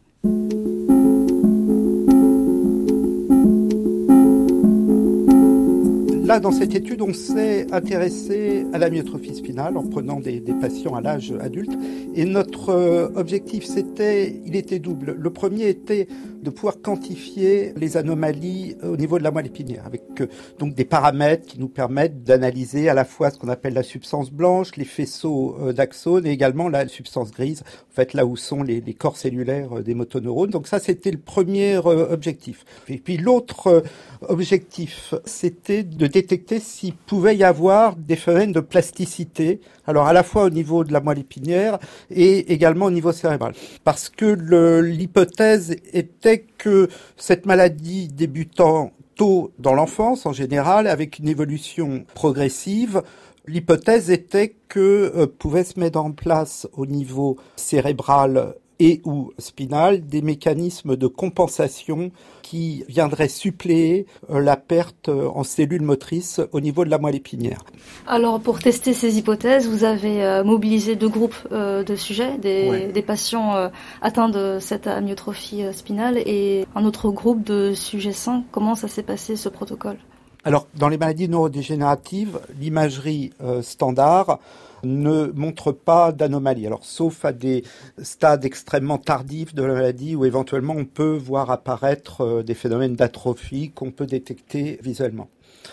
Là, dans cette étude, on s'est intéressé à l'amyotrophie spinale en prenant des patients à l'âge adulte. Et notre objectif, il était double. Le premier était de pouvoir quantifier les anomalies au niveau de la moelle épinière, avec donc des paramètres qui nous permettent d'analyser à la fois ce qu'on appelle la substance blanche, les faisceaux d'axones et également la substance grise, en fait là où sont les corps cellulaires des motoneurones. Donc ça, c'était le premier objectif. Et puis l'autre objectif, c'était de détecter s'il pouvait y avoir des phénomènes de plasticité, alors à la fois au niveau de la moelle épinière et également au niveau cérébral. Parce que l'hypothèse était que cette maladie débutant tôt dans l'enfance en général, avec une évolution progressive, l'hypothèse était que pouvaient se mettre en place au niveau cérébral et ou spinal des mécanismes de compensation qui viendraient suppléer la perte en cellules motrices au niveau de la moelle épinière. Alors pour tester ces hypothèses, vous avez mobilisé 2 groupes de sujets, des patients atteints de cette amyotrophie spinale et un autre groupe de sujets sains. Comment ça s'est passé ce protocole ? Alors dans les maladies neurodégénératives, l'imagerie standard ne montre pas d'anomalie. Alors, sauf à des stades extrêmement tardifs de la maladie où éventuellement on peut voir apparaître des phénomènes d'atrophie qu'on peut détecter visuellement.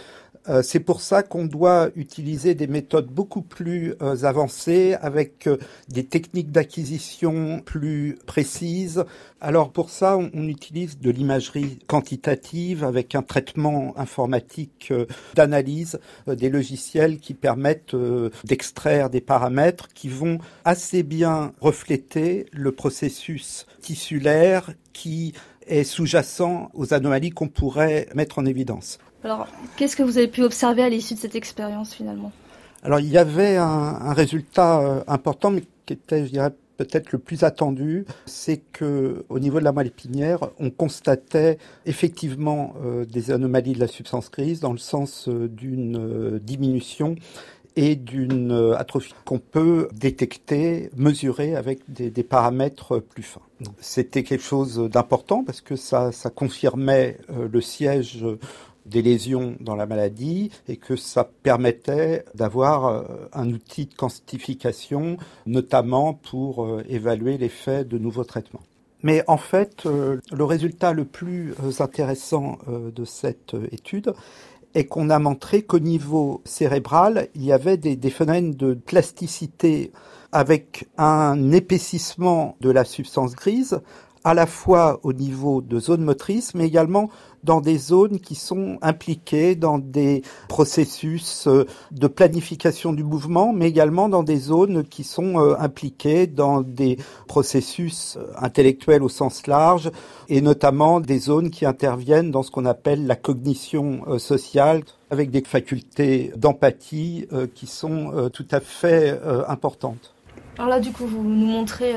C'est pour ça qu'on doit utiliser des méthodes beaucoup plus avancées avec des techniques d'acquisition plus précises. Alors pour ça, on utilise de l'imagerie quantitative avec un traitement informatique d'analyse, des logiciels qui permettent d'extraire des paramètres qui vont assez bien refléter le processus tissulaire qui est sous-jacent aux anomalies qu'on pourrait mettre en évidence. Alors, qu'est-ce que vous avez pu observer à l'issue de cette expérience finalement ? Alors, il y avait un résultat important, mais qui était, je dirais, peut-être le plus attendu, c'est que au niveau de la moelle épinière, on constatait effectivement des anomalies de la substance grise dans le sens d'une diminution et d'une atrophie qu'on peut détecter, mesurer avec des paramètres plus fins. Donc, c'était quelque chose d'important parce que ça confirmait le siège des lésions dans la maladie et que ça permettait d'avoir un outil de quantification, notamment pour évaluer l'effet de nouveaux traitements. Mais en fait, le résultat le plus intéressant de cette étude est qu'on a montré qu'au niveau cérébral, il y avait des phénomènes de plasticité avec un épaississement de la substance grise, à la fois au niveau de zones motrices, mais également dans des zones qui sont impliquées dans des processus de planification du mouvement, mais également dans des zones qui sont impliquées dans des processus intellectuels au sens large, et notamment des zones qui interviennent dans ce qu'on appelle la cognition sociale, avec des facultés d'empathie qui sont tout à fait importantes. Alors là, du coup, vous nous montrez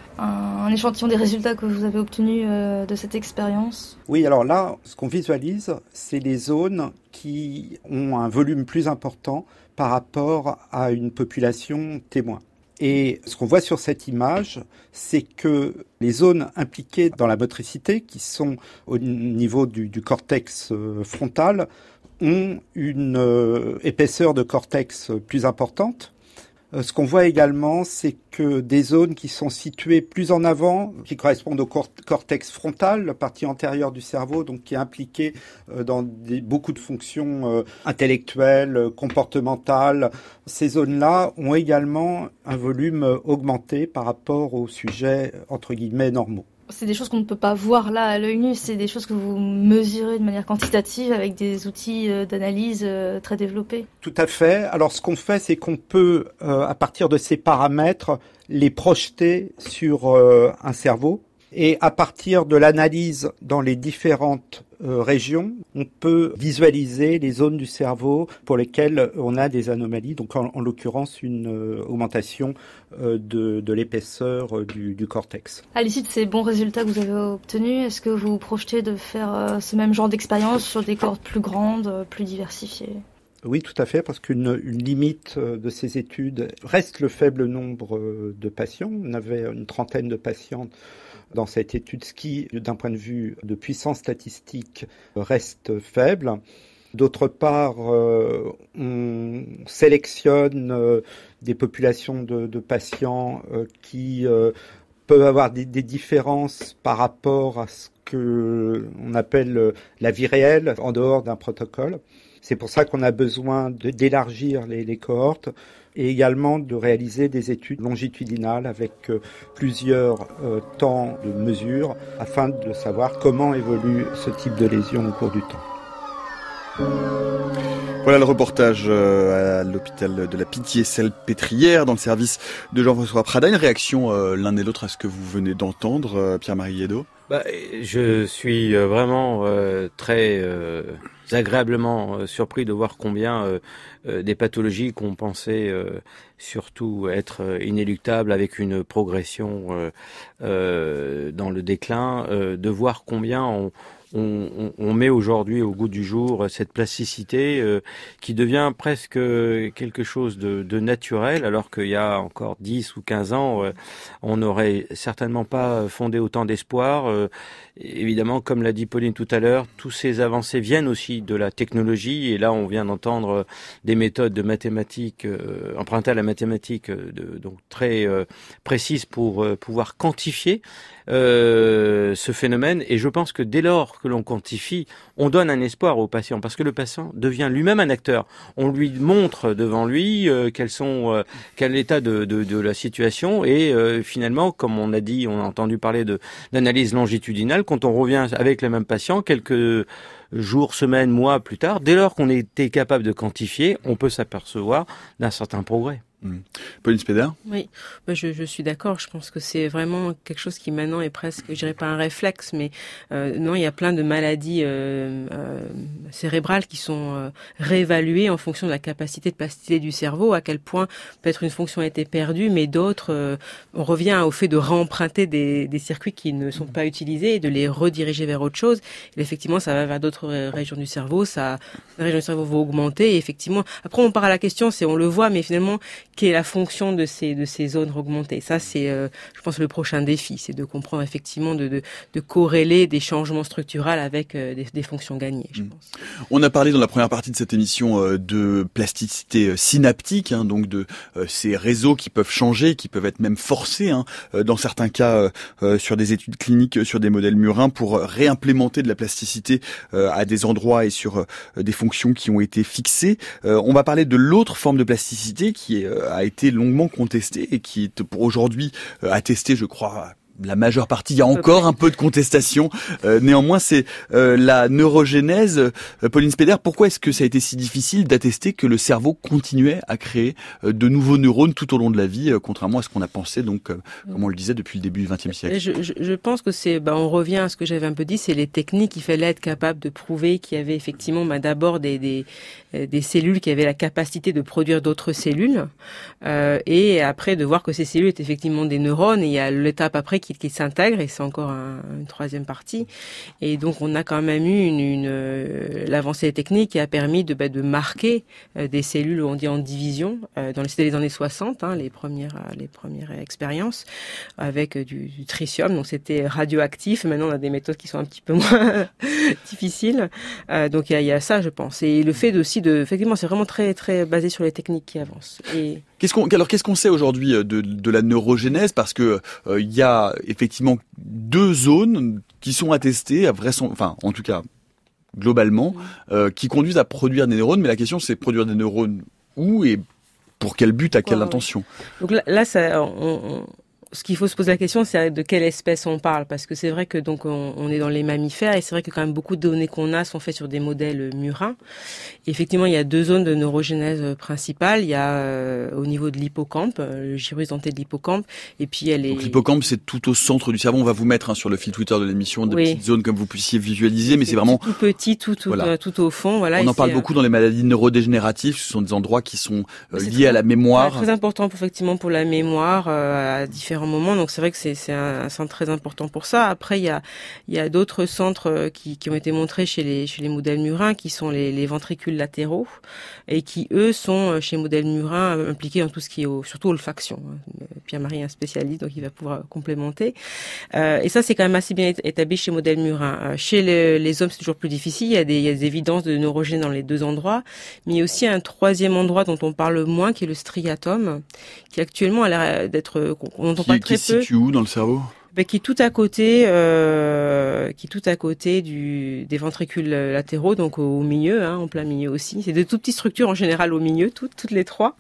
un échantillon des résultats que vous avez obtenus de cette expérience. Oui, alors là, ce qu'on visualise, c'est les zones qui ont un volume plus important par rapport à une population témoin. Et ce qu'on voit sur cette image, c'est que les zones impliquées dans la motricité, qui sont au niveau du cortex frontal, ont une épaisseur de cortex plus importante, Ce qu'on voit également, c'est que des zones qui sont situées plus en avant, qui correspondent au cortex frontal, la partie antérieure du cerveau, donc qui est impliquée dans beaucoup de fonctions intellectuelles, comportementales, ces zones-là ont également un volume augmenté par rapport aux sujets, entre guillemets, normaux. C'est des choses qu'on ne peut pas voir là à l'œil nu, c'est des choses que vous mesurez de manière quantitative avec des outils d'analyse très développés. Tout à fait. Alors ce qu'on fait, c'est qu'on peut, à partir de ces paramètres, les projeter sur un cerveau. Et à partir de l'analyse dans les différentes régions, on peut visualiser les zones du cerveau pour lesquelles on a des anomalies, donc en l'occurrence une augmentation de l'épaisseur du cortex. À l'issue de ces bons résultats que vous avez obtenus, est-ce que vous projetez de faire ce même genre d'expérience sur des cohortes plus grandes, plus diversifiées ? Oui, tout à fait, parce qu'une limite de ces études reste le faible nombre de patients. On avait une trentaine de patients dans cette étude, ce qui, d'un point de vue de puissance statistique, reste faible. D'autre part, on sélectionne des populations de patients qui peuvent avoir des différences par rapport à ce qu'on appelle la vie réelle en dehors d'un protocole. C'est pour ça qu'on a besoin d'élargir les cohortes et également de réaliser des études longitudinales avec plusieurs temps de mesure afin de savoir comment évolue ce type de lésion au cours du temps. Voilà le reportage à l'hôpital de la Pitié-Salpêtrière dans le service de Jean-François Prada. Une réaction l'un et l'autre à ce que vous venez d'entendre, Pierre-Marie Hédot? Je suis vraiment très agréablement surpris de voir combien des pathologies qu'on pensait surtout être inéluctables avec une progression dans le déclin, de voir combien on met aujourd'hui au goût du jour cette plasticité qui devient presque quelque chose de naturel, alors qu'il y a encore 10 ou 15 ans, on n'aurait certainement pas fondé autant d'espoir. Évidemment, comme l'a dit Pauline tout à l'heure, tous ces avancées viennent aussi de la technologie, et là on vient d'entendre des méthodes de mathématiques empruntées à la mathématique donc très précises pour pouvoir quantifier ce phénomène. Et je pense que dès lors que l'on quantifie, on donne un espoir au patient, parce que le patient devient lui-même un acteur. On lui montre devant lui quel est l'état de la situation, et finalement, comme on a dit, on a entendu parler d'analyse longitudinale, quand on revient avec le même patient, quelques jours, semaines, mois plus tard, dès lors qu'on était capable de quantifier, on peut s'apercevoir d'un certain progrès. Pauline Speder? Oui, je suis d'accord. Je pense que c'est vraiment quelque chose qui maintenant est presque, je dirais pas un réflexe, mais non, il y a plein de maladies cérébrales qui sont réévaluées en fonction de la capacité de plasticité du cerveau, à quel point peut-être une fonction a été perdue, mais d'autres, on revient au fait de réemprunter des circuits qui ne sont pas utilisés et de les rediriger vers autre chose. Et effectivement, ça va vers d'autres régions du cerveau, la région du cerveau va augmenter, et effectivement, après on part à la question, on le voit, mais finalement, quelle est la fonction de ces zones augmentées? Ça, c'est, je pense, le prochain défi, c'est de comprendre effectivement, de corréler des changements structurels avec des fonctions gagnées, je pense. On a parlé dans la première partie de cette émission de plasticité synaptique, donc de ces réseaux qui peuvent changer, qui peuvent être même forcés, dans certains cas sur des études cliniques, sur des modèles murins, pour réimplémenter de la plasticité à des endroits et sur des fonctions qui ont été fixées. On va parler de l'autre forme de plasticité qui a été longuement contestée et qui est pour aujourd'hui attestée, je crois, la majeure partie. Il y a encore un peu de contestation. Néanmoins, c'est la neurogénèse. Pauline Speder, pourquoi est-ce que ça a été si difficile d'attester que le cerveau continuait à créer de nouveaux neurones tout au long de la vie, contrairement à ce qu'on a pensé, donc, comme on le disait, depuis le début du XXe siècle? Je pense que on revient à ce que j'avais un peu dit, c'est les techniques. Il fallait être capable de prouver qu'il y avait effectivement, d'abord des cellules qui avaient la capacité de produire d'autres cellules, et après de voir que ces cellules étaient effectivement des neurones. Et il y a l'étape après qui s'intègre, et c'est encore une troisième partie. Et donc on a quand même eu l'avancée des techniques qui a permis de marquer des cellules, on dit en division, c'était les années 60, les premières expériences avec du tritium, donc c'était radioactif. Maintenant on a des méthodes qui sont un petit peu moins difficiles. Donc il y a ça, je pense. Et le fait aussi effectivement, c'est vraiment très très basé sur les techniques qui avancent. Qu'est-ce qu'on sait aujourd'hui de la neurogénèse? Parce que il y a effectivement 2 zones qui sont attestées, en tout cas globalement, qui conduisent à produire des neurones. Mais la question, c'est produire des neurones où et pour quel but, à quelle intention? Donc là, ce qu'il faut se poser la question, c'est de quelle espèce on parle, parce que c'est vrai que donc on est dans les mammifères et c'est vrai que quand même beaucoup de données qu'on a sont faites sur des modèles murins. Et effectivement, il y a 2 zones de neurogénèse principales. Il y a au niveau de l'hippocampe, le gyrus denté de l'hippocampe, et puis il y a les... Donc l'hippocampe, c'est tout au centre du cerveau. On va vous mettre sur le fil Twitter de l'émission des petites zones comme vous puissiez visualiser, mais c'est vraiment tout petit, tout au fond. Voilà. On en parle beaucoup dans les maladies neurodégénératives. Ce sont des endroits qui sont liés à la mémoire. C'est très important effectivement pour la mémoire à différents moments, donc c'est vrai que c'est un centre très important pour ça. Après, il y a d'autres centres qui ont été montrés chez les modèles murins, qui sont les ventricules latéraux, et qui eux sont chez les modèles murins impliqués dans tout ce qui est surtout olfaction. Pierre-Marie est un spécialiste, donc il va pouvoir complémenter. Et ça, c'est quand même assez bien établi chez modèles murins. Chez les hommes, c'est toujours plus difficile. Il y a des évidences de neurogènes dans les 2 endroits, mais il y a aussi un 3e endroit dont on parle moins, qui est le striatum, qui actuellement a l'air d'être qui se situe où dans le cerveau? Qui est tout à côté, des ventricules latéraux, donc au milieu, en plein milieu aussi. C'est de toutes petites structures en général au milieu, toutes les 3,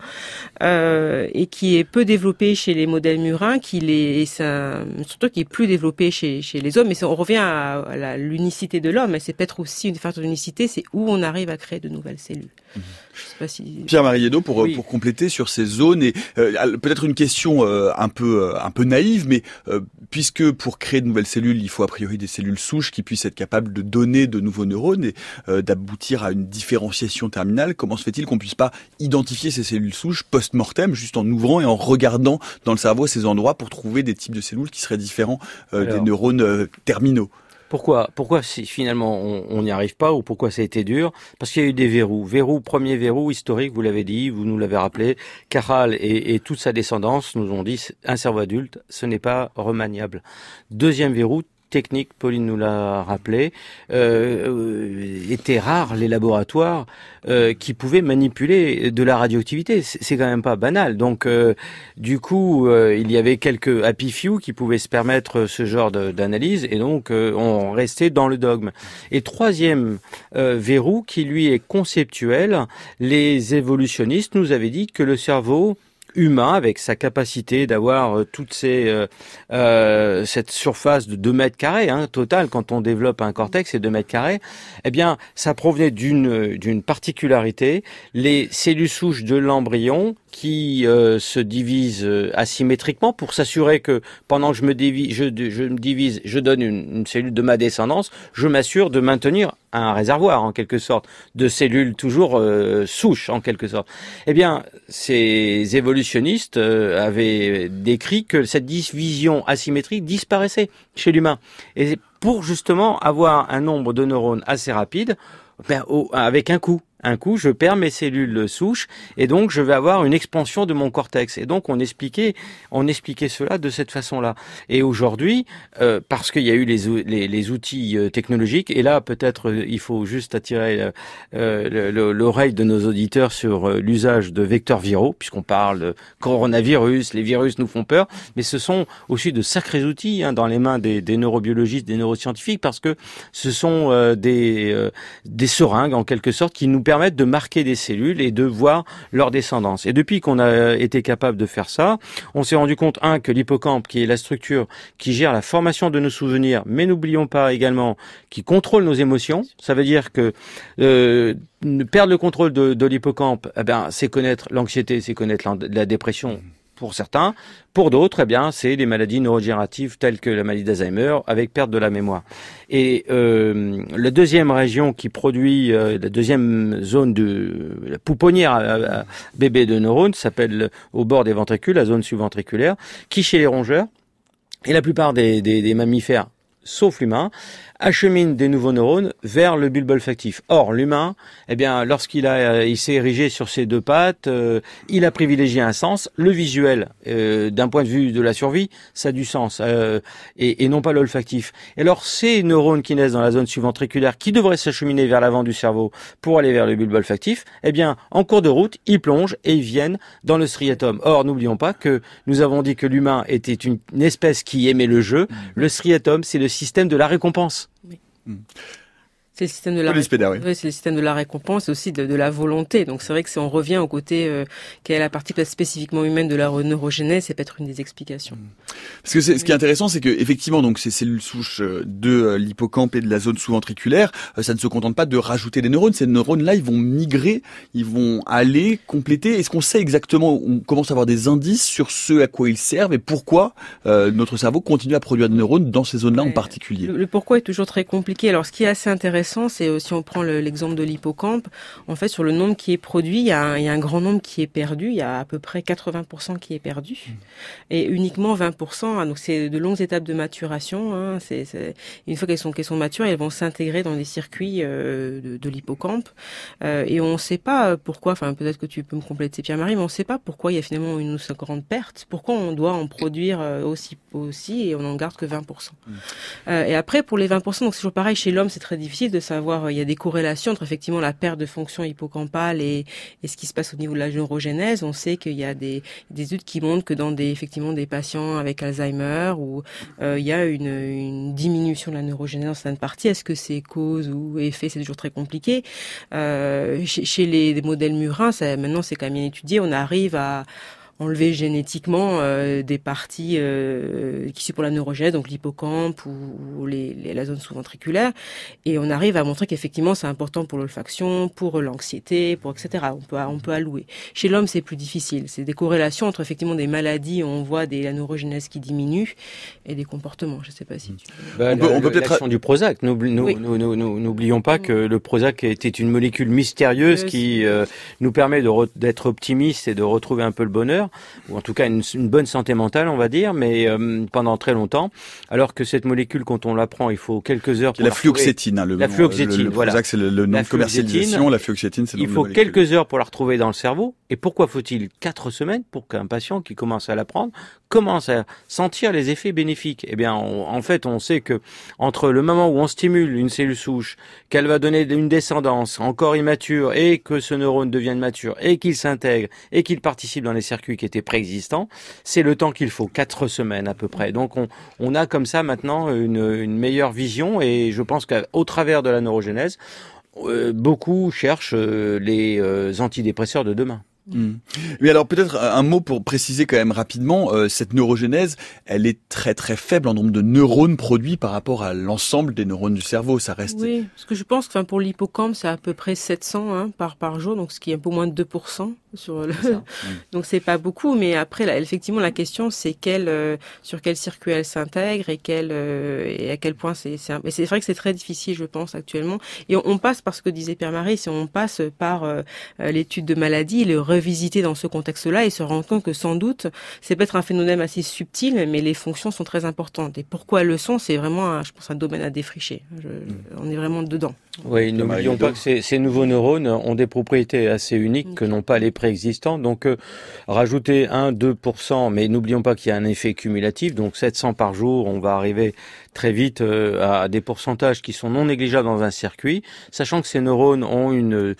et qui est peu développée chez les modèles murins, c'est une structure qui est plus développée chez les hommes. Mais on revient à l'unicité de l'homme. C'est peut-être aussi une des facteurs d'unicité, c'est où on arrive à créer de nouvelles cellules. Je sais pas si... Pierre-Marie Hédot, pour compléter sur ces zones, et peut-être une question un peu naïve, mais puisque pour créer de nouvelles cellules, il faut a priori des cellules souches qui puissent être capables de donner de nouveaux neurones et d'aboutir à une différenciation terminale, comment se fait-il qu'on puisse pas identifier ces cellules souches post-mortem, juste en ouvrant et en regardant dans le cerveau ces endroits pour trouver des types de cellules qui seraient différents des neurones terminaux? Pourquoi si finalement on n'y arrive pas, ou pourquoi ça a été dur? Parce qu'il y a eu des verrous. Premier verrou historique, vous l'avez dit, vous nous l'avez rappelé. Caral et toute sa descendance nous ont dit un cerveau adulte, ce n'est pas remaniable. 2e verrou technique, Pauline nous l'a rappelé, étaient rares les laboratoires qui pouvaient manipuler de la radioactivité. C'est quand même pas banal. Donc, du coup, il y avait quelques happy few qui pouvaient se permettre ce genre d'analyse, et donc on restait dans le dogme. Et 3e verrou, qui lui est conceptuel, les évolutionnistes nous avaient dit que le cerveau humain, avec sa capacité d'avoir toute cette surface de 2 mètres carrés, total, quand on développe un cortex, c'est 2 mètres carrés, eh bien, ça provenait d'une particularité, les cellules souches de l'embryon qui se divisent asymétriquement pour s'assurer que pendant que je me divise, je donne une cellule de ma descendance, je m'assure de maintenir un réservoir, en quelque sorte, de cellules toujours souches, en quelque sorte. Eh bien, ces évolutionnistes avaient décrit que cette division asymétrique disparaissait chez l'humain. Et pour justement avoir un nombre de neurones assez rapide, avec un coup, je perds mes cellules souches et donc je vais avoir une expansion de mon cortex. Et donc on expliquait cela de cette façon-là. Et aujourd'hui, parce qu'il y a eu les outils technologiques, et là peut-être il faut juste attirer l'oreille de nos auditeurs sur l'usage de vecteurs viraux, puisqu'on parle de coronavirus, les virus nous font peur, mais ce sont aussi de sacrés outils dans les mains des neurobiologistes, des neuroscientifiques, parce que ce sont des seringues en quelque sorte qui nous permettent de marquer des cellules et de voir leur descendance. Et depuis qu'on a été capable de faire ça, on s'est rendu compte, que l'hippocampe, qui est la structure qui gère la formation de nos souvenirs, mais n'oublions pas également qui contrôle nos émotions. Ça veut dire que perdre le contrôle de l'hippocampe, c'est connaître l'anxiété, c'est connaître la dépression pour certains. Pour d'autres, c'est les maladies neurodégénératives telles que la maladie d'Alzheimer avec perte de la mémoire. Et la 2e région qui produit, la 2e zone de la pouponnière à bébé de neurones s'appelle au bord des ventricules, la zone subventriculaire, qui chez les rongeurs et la plupart des mammifères, sauf l'humain, achemine des nouveaux neurones vers le bulbe olfactif. Or, l'humain, eh bien, il s'est érigé sur ses deux pattes, il a privilégié un sens, le visuel, d'un point de vue de la survie, ça a du sens, et non pas l'olfactif. Et alors, ces neurones qui naissent dans la zone subventriculaire, qui devraient s'acheminer vers l'avant du cerveau pour aller vers le bulbe olfactif, eh bien, en cours de route, ils plongent et ils viennent dans le striatum. Or, n'oublions pas que nous avons dit que l'humain était une espèce qui aimait le jeu. Le striatum, c'est le système de la récompense. Oui. C'est le système de la c'est le système de la récompense et aussi de la volonté. Donc c'est vrai que si on revient au côté quelle est la partie spécifiquement humaine de la neurogénèse, c'est peut-être une des explications. Parce que ce qui est intéressant, c'est que effectivement, donc ces cellules souches de l'hippocampe et de la zone sous-ventriculaire, ça ne se contente pas de rajouter des neurones. Ces neurones-là, ils vont migrer, ils vont aller compléter. Est-ce qu'on sait exactement, on commence à avoir des indices sur ce à quoi ils servent et pourquoi notre cerveau continue à produire des neurones dans ces zones-là en particulier? Le pourquoi est toujours très compliqué. Alors ce qui est assez intéressant, c'est si on prend l'exemple de l'hippocampe, en fait sur le nombre qui est produit, il y a un grand nombre qui est perdu, il y a à peu près 80% qui est perdu et uniquement 20%, donc c'est de longues étapes de maturation, c'est une fois qu'elles sont matures, elles vont s'intégrer dans les circuits de l'hippocampe et on ne sait pas pourquoi, enfin peut-être que tu peux me compléter Pierre-Marie, mais on ne sait pas pourquoi il y a finalement une grande perte, pourquoi on doit en produire aussi et on n'en garde que 20%. Et après pour les 20%, donc c'est toujours pareil, chez l'homme c'est très difficile de savoir, il y a des corrélations entre effectivement la perte de fonction hippocampale et ce qui se passe au niveau de la neurogénèse. On sait qu'il y a des études qui montrent que dans des patients avec Alzheimer où il y a une diminution de la neurogénèse dans certaines parties. Est-ce que c'est cause ou effet? C'est toujours très compliqué. Chez les modèles murins, maintenant c'est quand même bien étudié. On arrive à enlever génétiquement des parties qui sont pour la neurogénèse, donc l'hippocampe ou la zone sous-ventriculaire, et on arrive à montrer qu'effectivement c'est important pour l'olfaction, pour l'anxiété, pour etc. On peut allouer. Chez l'homme c'est plus difficile. C'est des corrélations entre effectivement des maladies où on voit la neurogénèse qui diminue et des comportements. Je sais pas si tu... on peut peut-être l'action du Prozac. N'oublions pas que le Prozac était une molécule mystérieuse qui nous permet d'être optimiste et de retrouver un peu le bonheur, ou en tout cas une bonne santé mentale, on va dire, mais pendant très longtemps, alors que cette molécule, quand on la prend, il faut quelques heures pour la fluoxétine, la fluoxétine, voilà. Prozac, c'est le nom de commercialisation, la fluoxétine, c'est le nom de il faut quelques heures pour la retrouver dans le cerveau. Et pourquoi faut-il 4 semaines pour qu'un patient qui commence à la prendre commence à sentir les effets bénéfiques? Eh bien, en fait, on sait que entre le moment où on stimule une cellule souche, qu'elle va donner une descendance encore immature et que ce neurone devienne mature et qu'il s'intègre et qu'il participe dans les circuits qui étaient préexistants, c'est le temps qu'il faut, 4 semaines à peu près. Donc on a comme ça maintenant une meilleure vision et je pense qu'au travers de la neurogénèse, beaucoup cherchent les antidépresseurs de demain. Mais alors peut-être un mot pour préciser quand même rapidement, cette neurogénèse, elle est très très faible en nombre de neurones produits par rapport à l'ensemble des neurones du cerveau, ça reste... Oui, parce que je pense que pour l'hippocampe, c'est à peu près 700 par jour, donc ce qui est un peu moins de 2%. Donc c'est pas beaucoup, mais après effectivement la question c'est sur quel circuit elle s'intègre et à quel point c'est vrai que c'est très difficile, je pense, actuellement, et on passe par ce que disait Pierre-Marie, si on passe par l'étude de maladie, le revisiter dans ce contexte-là et se rendre compte que sans doute c'est peut-être un phénomène assez subtil, mais les fonctions sont très importantes, et pourquoi elles le sont, c'est vraiment je pense un domaine à défricher. On est vraiment dedans. Oui, n'oublions pas que ces nouveaux neurones ont des propriétés assez uniques que n'ont pas les préexistants. Donc, rajouter 1-2%, mais n'oublions pas qu'il y a un effet cumulatif. Donc, 700 par jour, on va arriver très vite à des pourcentages qui sont non négligeables dans un circuit, sachant que ces neurones ont une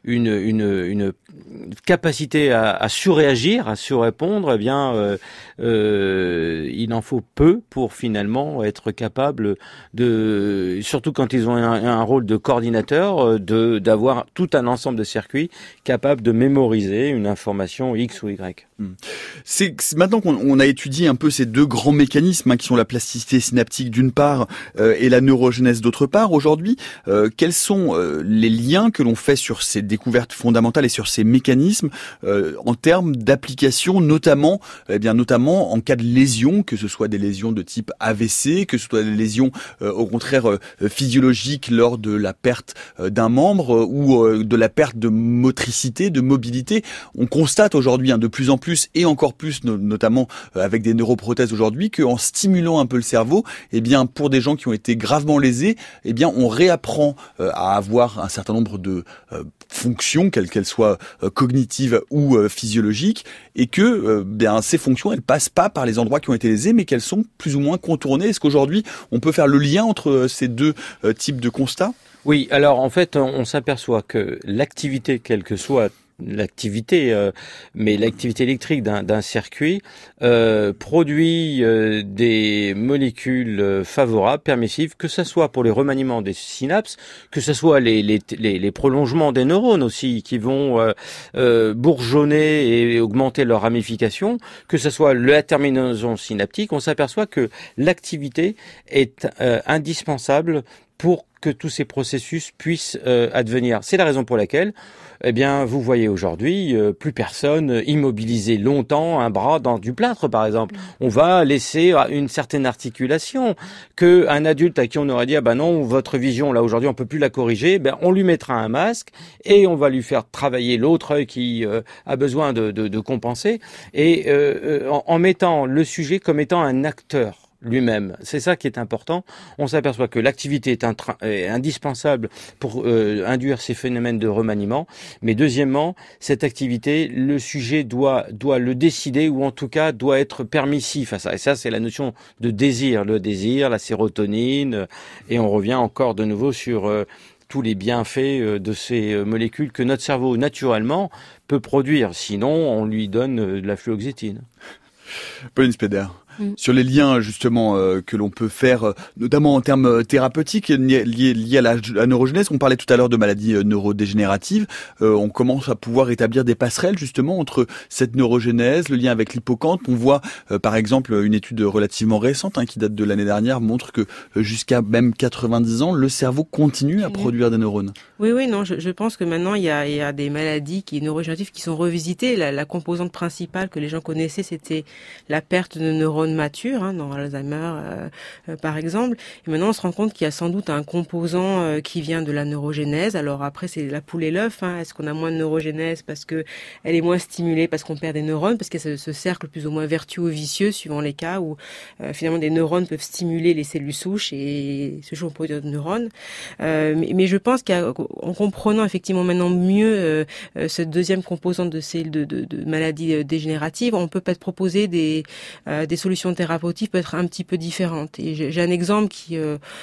capacité à surréagir, à surrépondre. Eh bien, il en faut peu pour finalement être capable surtout quand ils ont un rôle de coordinateur, d'avoir tout un ensemble de circuits capables de mémoriser une information X ou Y. C'est maintenant qu'on a étudié un peu ces deux grands mécanismes qui sont la plasticité synaptique d'une part et la neurogénèse d'autre part. Aujourd'hui, quels sont les liens que l'on fait sur ces découvertes fondamentales et sur ces mécanismes en termes d'application, notamment en cas de lésions, que ce soit des lésions de type AVC, que ce soit des lésions au contraire physiologiques lors de la perte d'un membre ou de la perte de motricité, de mobilité. On constate aujourd'hui de plus en plus et encore plus, notamment avec des neuroprothèses aujourd'hui, qu'en stimulant un peu le cerveau, bien pour des gens qui ont été gravement lésés, eh bien on réapprend à avoir un certain nombre de fonctions, quelles qu'elles soient cognitives ou physiologiques, et que bien ces fonctions elles passent pas par les endroits qui ont été lésés, mais qu'elles sont plus ou moins contournées. Est-ce qu'aujourd'hui on peut faire le lien entre ces deux types de constats ? Oui, alors en fait on s'aperçoit que l'activité, quelle que soit l'activité, mais l'activité électrique d'un circuit produit des molécules favorables, permissives, que ce soit pour les remaniements des synapses, que ce soit les prolongements des neurones aussi, qui vont bourgeonner et augmenter leur ramification, que ce soit la terminaison synaptique. On s'aperçoit que l'activité est indispensable pour que tous ces processus puissent advenir. C'est la raison pour laquelle, eh bien, vous voyez aujourd'hui plus personne immobiliser longtemps un bras dans du plâtre, par exemple. On va laisser une certaine articulation. Que un adulte à qui on aurait dit ah ben non, votre vision là aujourd'hui on peut plus la corriger, ben on lui mettra un masque et on va lui faire travailler l'autre œil qui a besoin de compenser, et en mettant le sujet comme étant un acteur lui-même. C'est ça qui est important. On s'aperçoit que l'activité est indispensable pour induire ces phénomènes de remaniement. Mais deuxièmement, cette activité, le sujet doit le décider, ou en tout cas doit être permissif à ça. Et ça, c'est la notion de désir. Le désir, la sérotonine, et on revient encore de nouveau sur tous les bienfaits de ces molécules que notre cerveau, naturellement, peut produire. Sinon, on lui donne de la fluoxétine. Pauline Speder. Sur les liens justement que l'on peut faire, notamment en termes thérapeutiques liés à la neurogenèse. On parlait tout à l'heure de maladies neurodégénératives. On commence à pouvoir établir des passerelles justement entre cette neurogenèse, le lien avec l'hippocampe. On voit par exemple une étude relativement récente qui date de l'année dernière montre que jusqu'à même 90 ans, le cerveau continue à produire des neurones. Oui, non, je pense que maintenant il y a des maladies neurodégénératives qui sont revisitées. La composante principale que les gens connaissaient, c'était la perte de neurones matures, dans Alzheimer par exemple. Et maintenant on se rend compte qu'il y a sans doute un composant qui vient de la neurogénèse. Alors après c'est la poule et l'œuf. Est-ce qu'on a moins de neurogénèse parce que elle est moins stimulée, parce qu'on perd des neurones, parce qu'il y a ce cercle plus ou moins vertueux ou vicieux suivant les cas où finalement des neurones peuvent stimuler les cellules souches et ce jour on produit d'autres neurones. Mais je pense qu'en comprenant effectivement maintenant mieux cette deuxième composante de cellules de maladies dégénératives, on peut peut-être proposer des solutions thérapeutiques peut être un petit peu différentes. Et j'ai un exemple qui,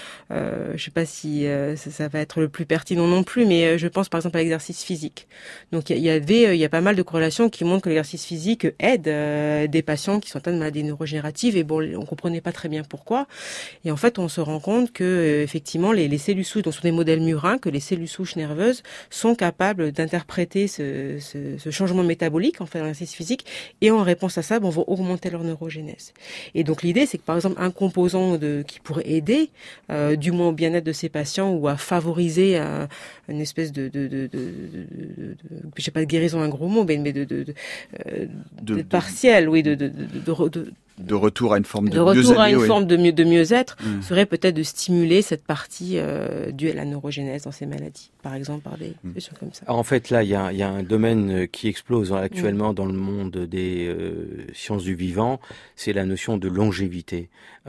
je sais pas si ça va être le plus pertinent non plus, mais je pense par exemple à l'exercice physique. Donc il y a pas mal de corrélations qui montrent que l'exercice physique aide des patients qui sont atteints de maladies neurodégénératives, et bon, on comprenait pas très bien pourquoi. Et en fait, on se rend compte que effectivement les cellules souches, donc sur des modèles murins, que les cellules souches nerveuses sont capables d'interpréter ce changement métabolique en fait dans l'exercice physique, et en réponse à ça, on va augmenter leur neurogénèse. Et donc l'idée, c'est que par exemple un composant qui pourrait aider, du moins au bien-être de ces patients, ou à favoriser une espèce de je sais pas, de guérison, un gros mot, mais de partiel, oui, de retour à une forme forme de mieux-être, serait peut-être de stimuler cette partie due à la neurogénèse dans ces maladies, par exemple par des choses comme ça. Alors en fait, là, il y a un domaine qui explose actuellement dans le monde des sciences du vivant, c'est la notion de longévité.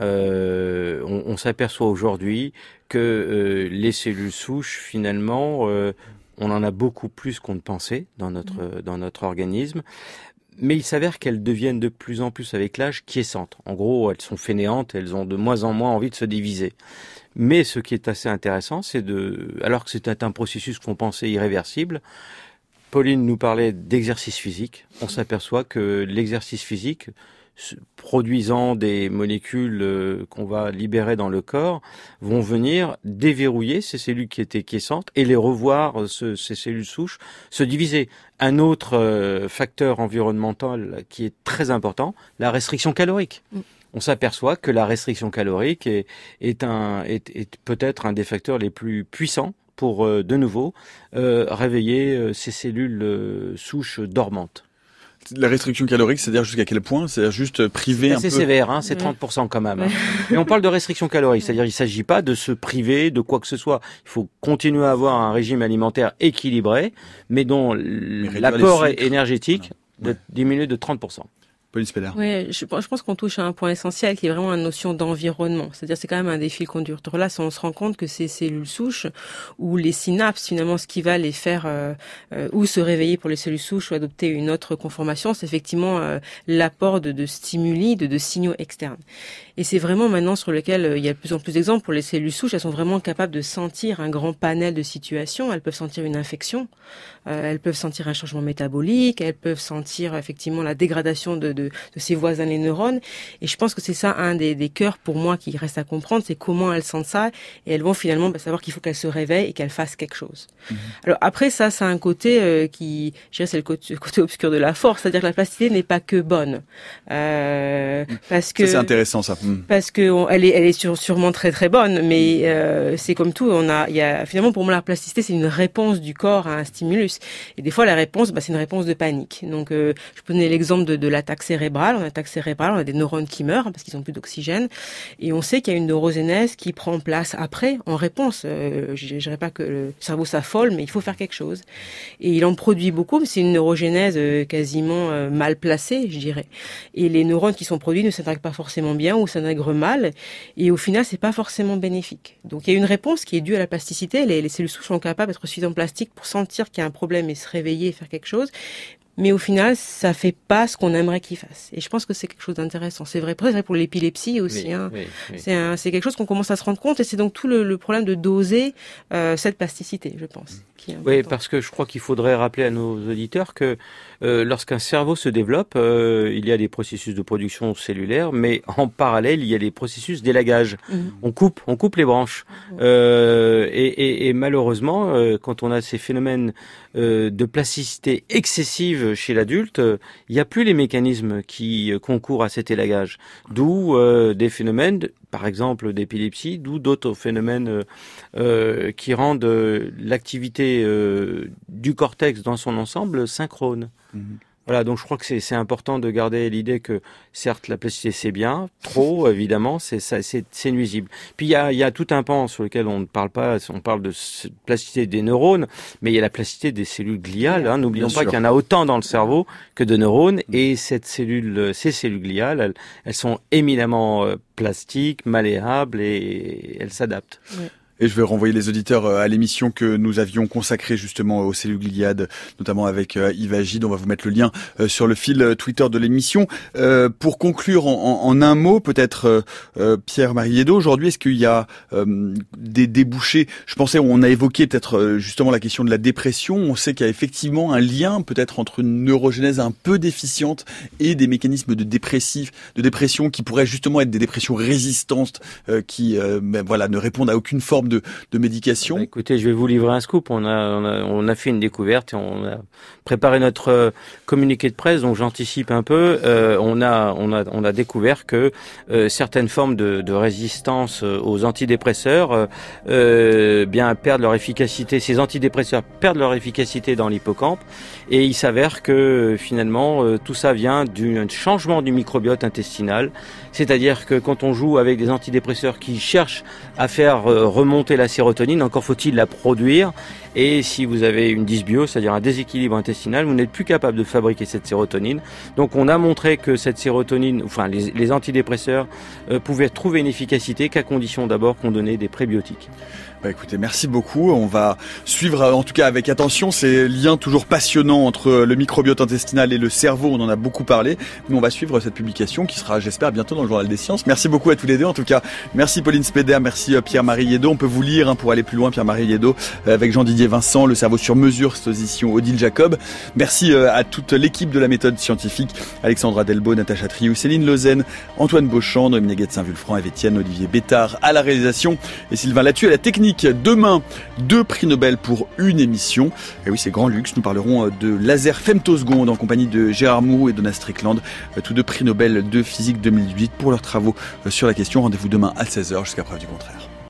On s'aperçoit aujourd'hui que les cellules souches, finalement, on en a beaucoup plus qu'on ne pensait dans notre organisme. Mais il s'avère qu'elles deviennent de plus en plus avec l'âge quiescentes. En gros, elles sont fainéantes, elles ont de moins en moins envie de se diviser. Mais ce qui est assez intéressant, alors que c'était un processus qu'on pensait irréversible, Pauline nous parlait d'exercice physique. On s'aperçoit que l'exercice physique, produisant des molécules qu'on va libérer dans le corps, vont venir déverrouiller ces cellules qui étaient quiescentes et les revoir, ces cellules souches, se diviser. Un autre facteur environnemental qui est très important, la restriction calorique. On s'aperçoit que la restriction calorique est peut-être un des facteurs les plus puissants pour, de nouveau, réveiller ces cellules souches dormantes. La restriction calorique, c'est-à-dire jusqu'à quel point? C'est-à-dire juste priver un peu? C'est sévère, c'est 30% quand même. Mais on parle de restriction calorique, c'est-à-dire il ne s'agit pas de se priver de quoi que ce soit. Il faut continuer à avoir un régime alimentaire équilibré, mais dont l'apport énergétique diminue de 30%. Pauline Speder. Oui, je pense qu'on touche à un point essentiel qui est vraiment la notion d'environnement. C'est-à-dire c'est quand même un des fils conducteurs. Là, on se rend compte que ces cellules souches ou les synapses, finalement, ce qui va les faire ou se réveiller pour les cellules souches ou adopter une autre conformation, c'est effectivement l'apport de stimuli, de signaux externes. Et c'est vraiment maintenant sur lequel il y a de plus en plus d'exemples pour les cellules souches. Elles sont vraiment capables de sentir un grand panel de situations. Elles peuvent sentir une infection, elles peuvent sentir un changement métabolique, elles peuvent sentir effectivement la dégradation de ces voisins les neurones. Et je pense que c'est ça un des cœurs pour moi qui reste à comprendre, c'est comment elles sentent ça. Et elles vont finalement savoir qu'il faut qu'elles se réveillent et qu'elles fassent quelque chose. Mmh. Alors après ça a un côté qui, je dirais, c'est le côté obscur de la force. C'est-à-dire que la plasticité n'est pas que bonne. Parce que ça, c'est intéressant ça. Parce que elle est sûrement très très bonne, mais c'est comme tout. Il y a finalement pour moi la plasticité c'est une réponse du corps à un stimulus. Et des fois la réponse c'est une réponse de panique. Donc je peux donner l'exemple de l'attaque cérébrale. En attaque cérébrale, on a des neurones qui meurent parce qu'ils ont plus d'oxygène, et on sait qu'il y a une neurogénèse qui prend place après en réponse. Je dirais pas que le cerveau s'affole, mais il faut faire quelque chose. Et il en produit beaucoup, mais c'est une neurogénèse quasiment mal placée, je dirais. Et les neurones qui sont produits ne s'intègrent pas forcément bien ou s'intègrent mal, et au final c'est pas forcément bénéfique. Donc il y a une réponse qui est due à la plasticité. Les cellules souches sont capables d'être suffisamment plastiques pour sentir qu'il y a un problème et se réveiller et faire quelque chose. Mais au final, ça fait pas ce qu'on aimerait qu'il fasse. Et je pense que c'est quelque chose d'intéressant. C'est vrai pour l'épilepsie aussi. Oui. C'est quelque chose qu'on commence à se rendre compte, et c'est donc tout le problème de doser cette plasticité, je pense. Oui, parce que je crois qu'il faudrait rappeler à nos auditeurs que lorsqu'un cerveau se développe, il y a des processus de production cellulaire, mais en parallèle, il y a des processus d'élagage. On coupe les branches. Et malheureusement, quand on a ces phénomènes de plasticité excessive chez l'adulte, il n'y a plus les mécanismes qui concourent à cet élagage. D'où des phénomènes, par exemple d'épilepsie, d'où d'autres phénomènes qui rendent l'activité du cortex dans son ensemble synchrone. Voilà, donc je crois que c'est important de garder l'idée que certes la plasticité c'est bien, trop évidemment c'est nuisible. Puis il y a tout un pan sur lequel on ne parle pas, on parle de plasticité des neurones, mais il y a la plasticité des cellules gliales. N'oublions pas qu'il y en a autant dans le cerveau que de neurones, et ces cellules gliales, elles sont éminemment plastiques, malléables, et elles s'adaptent. Ouais. Et je vais renvoyer les auditeurs à l'émission que nous avions consacrée justement aux cellules gliades, notamment avec Yves Agide. On va vous mettre le lien sur le fil Twitter de l'émission. Pour conclure en un mot, peut-être Pierre-Marie Hédot, aujourd'hui, est-ce qu'il y a des débouchés? Je pensais, on a évoqué peut-être justement la question de la dépression. On sait qu'il y a effectivement un lien peut-être entre une neurogénèse un peu déficiente et des mécanismes de dépression qui pourraient justement être des dépressions résistantes qui ne répondent à aucune forme de médication. Écoutez, je vais vous livrer un scoop. On a fait une découverte et on a préparé notre communiqué de presse, donc j'anticipe un peu. On a découvert que certaines formes de résistance aux antidépresseurs perdent leur efficacité. Ces antidépresseurs perdent leur efficacité dans l'hippocampe, et il s'avère que finalement tout ça vient d'un changement du microbiote intestinal. C'est-à-dire que quand on joue avec des antidépresseurs qui cherchent à faire remonter la sérotonine, encore faut-il la produire. Et si vous avez une dysbiose, c'est-à-dire un déséquilibre intestinal, vous n'êtes plus capable de fabriquer cette sérotonine. Donc on a montré que cette sérotonine, les antidépresseurs pouvaient trouver une efficacité qu'à condition d'abord qu'on donnait des prébiotiques. Écoutez, merci beaucoup. On va suivre en tout cas avec attention ces liens toujours passionnants entre le microbiote intestinal et le cerveau. On en a beaucoup parlé, mais on va suivre cette publication qui sera, j'espère, bientôt dans le Journal des Sciences. Merci beaucoup à tous les deux. En tout cas, merci Pauline Speder, merci Pierre-Marie Hédot. On peut vous lire pour aller plus loin, Pierre-Marie Hédot, avec Jean-Didier Vincent, Le cerveau sur mesure, cette édition Odile Jacob. Merci à toute l'équipe de la méthode scientifique, Alexandra Delbo, Natacha Triou, Céline Lausanne, Antoine Beauchamp, Noémie Néguet-Saint-Vulfranc, Étienne Olivier Bétard à la réalisation et Sylvain Latu à la technique. Demain, 2 prix Nobel pour une émission. Et oui, c'est grand luxe. Nous parlerons de laser femtoseconde en compagnie de Gérard Mourou et Donna Strickland. Tous 2 prix Nobel de physique 2018 pour leurs travaux sur la question. Rendez-vous demain à 16h jusqu'à preuve du contraire.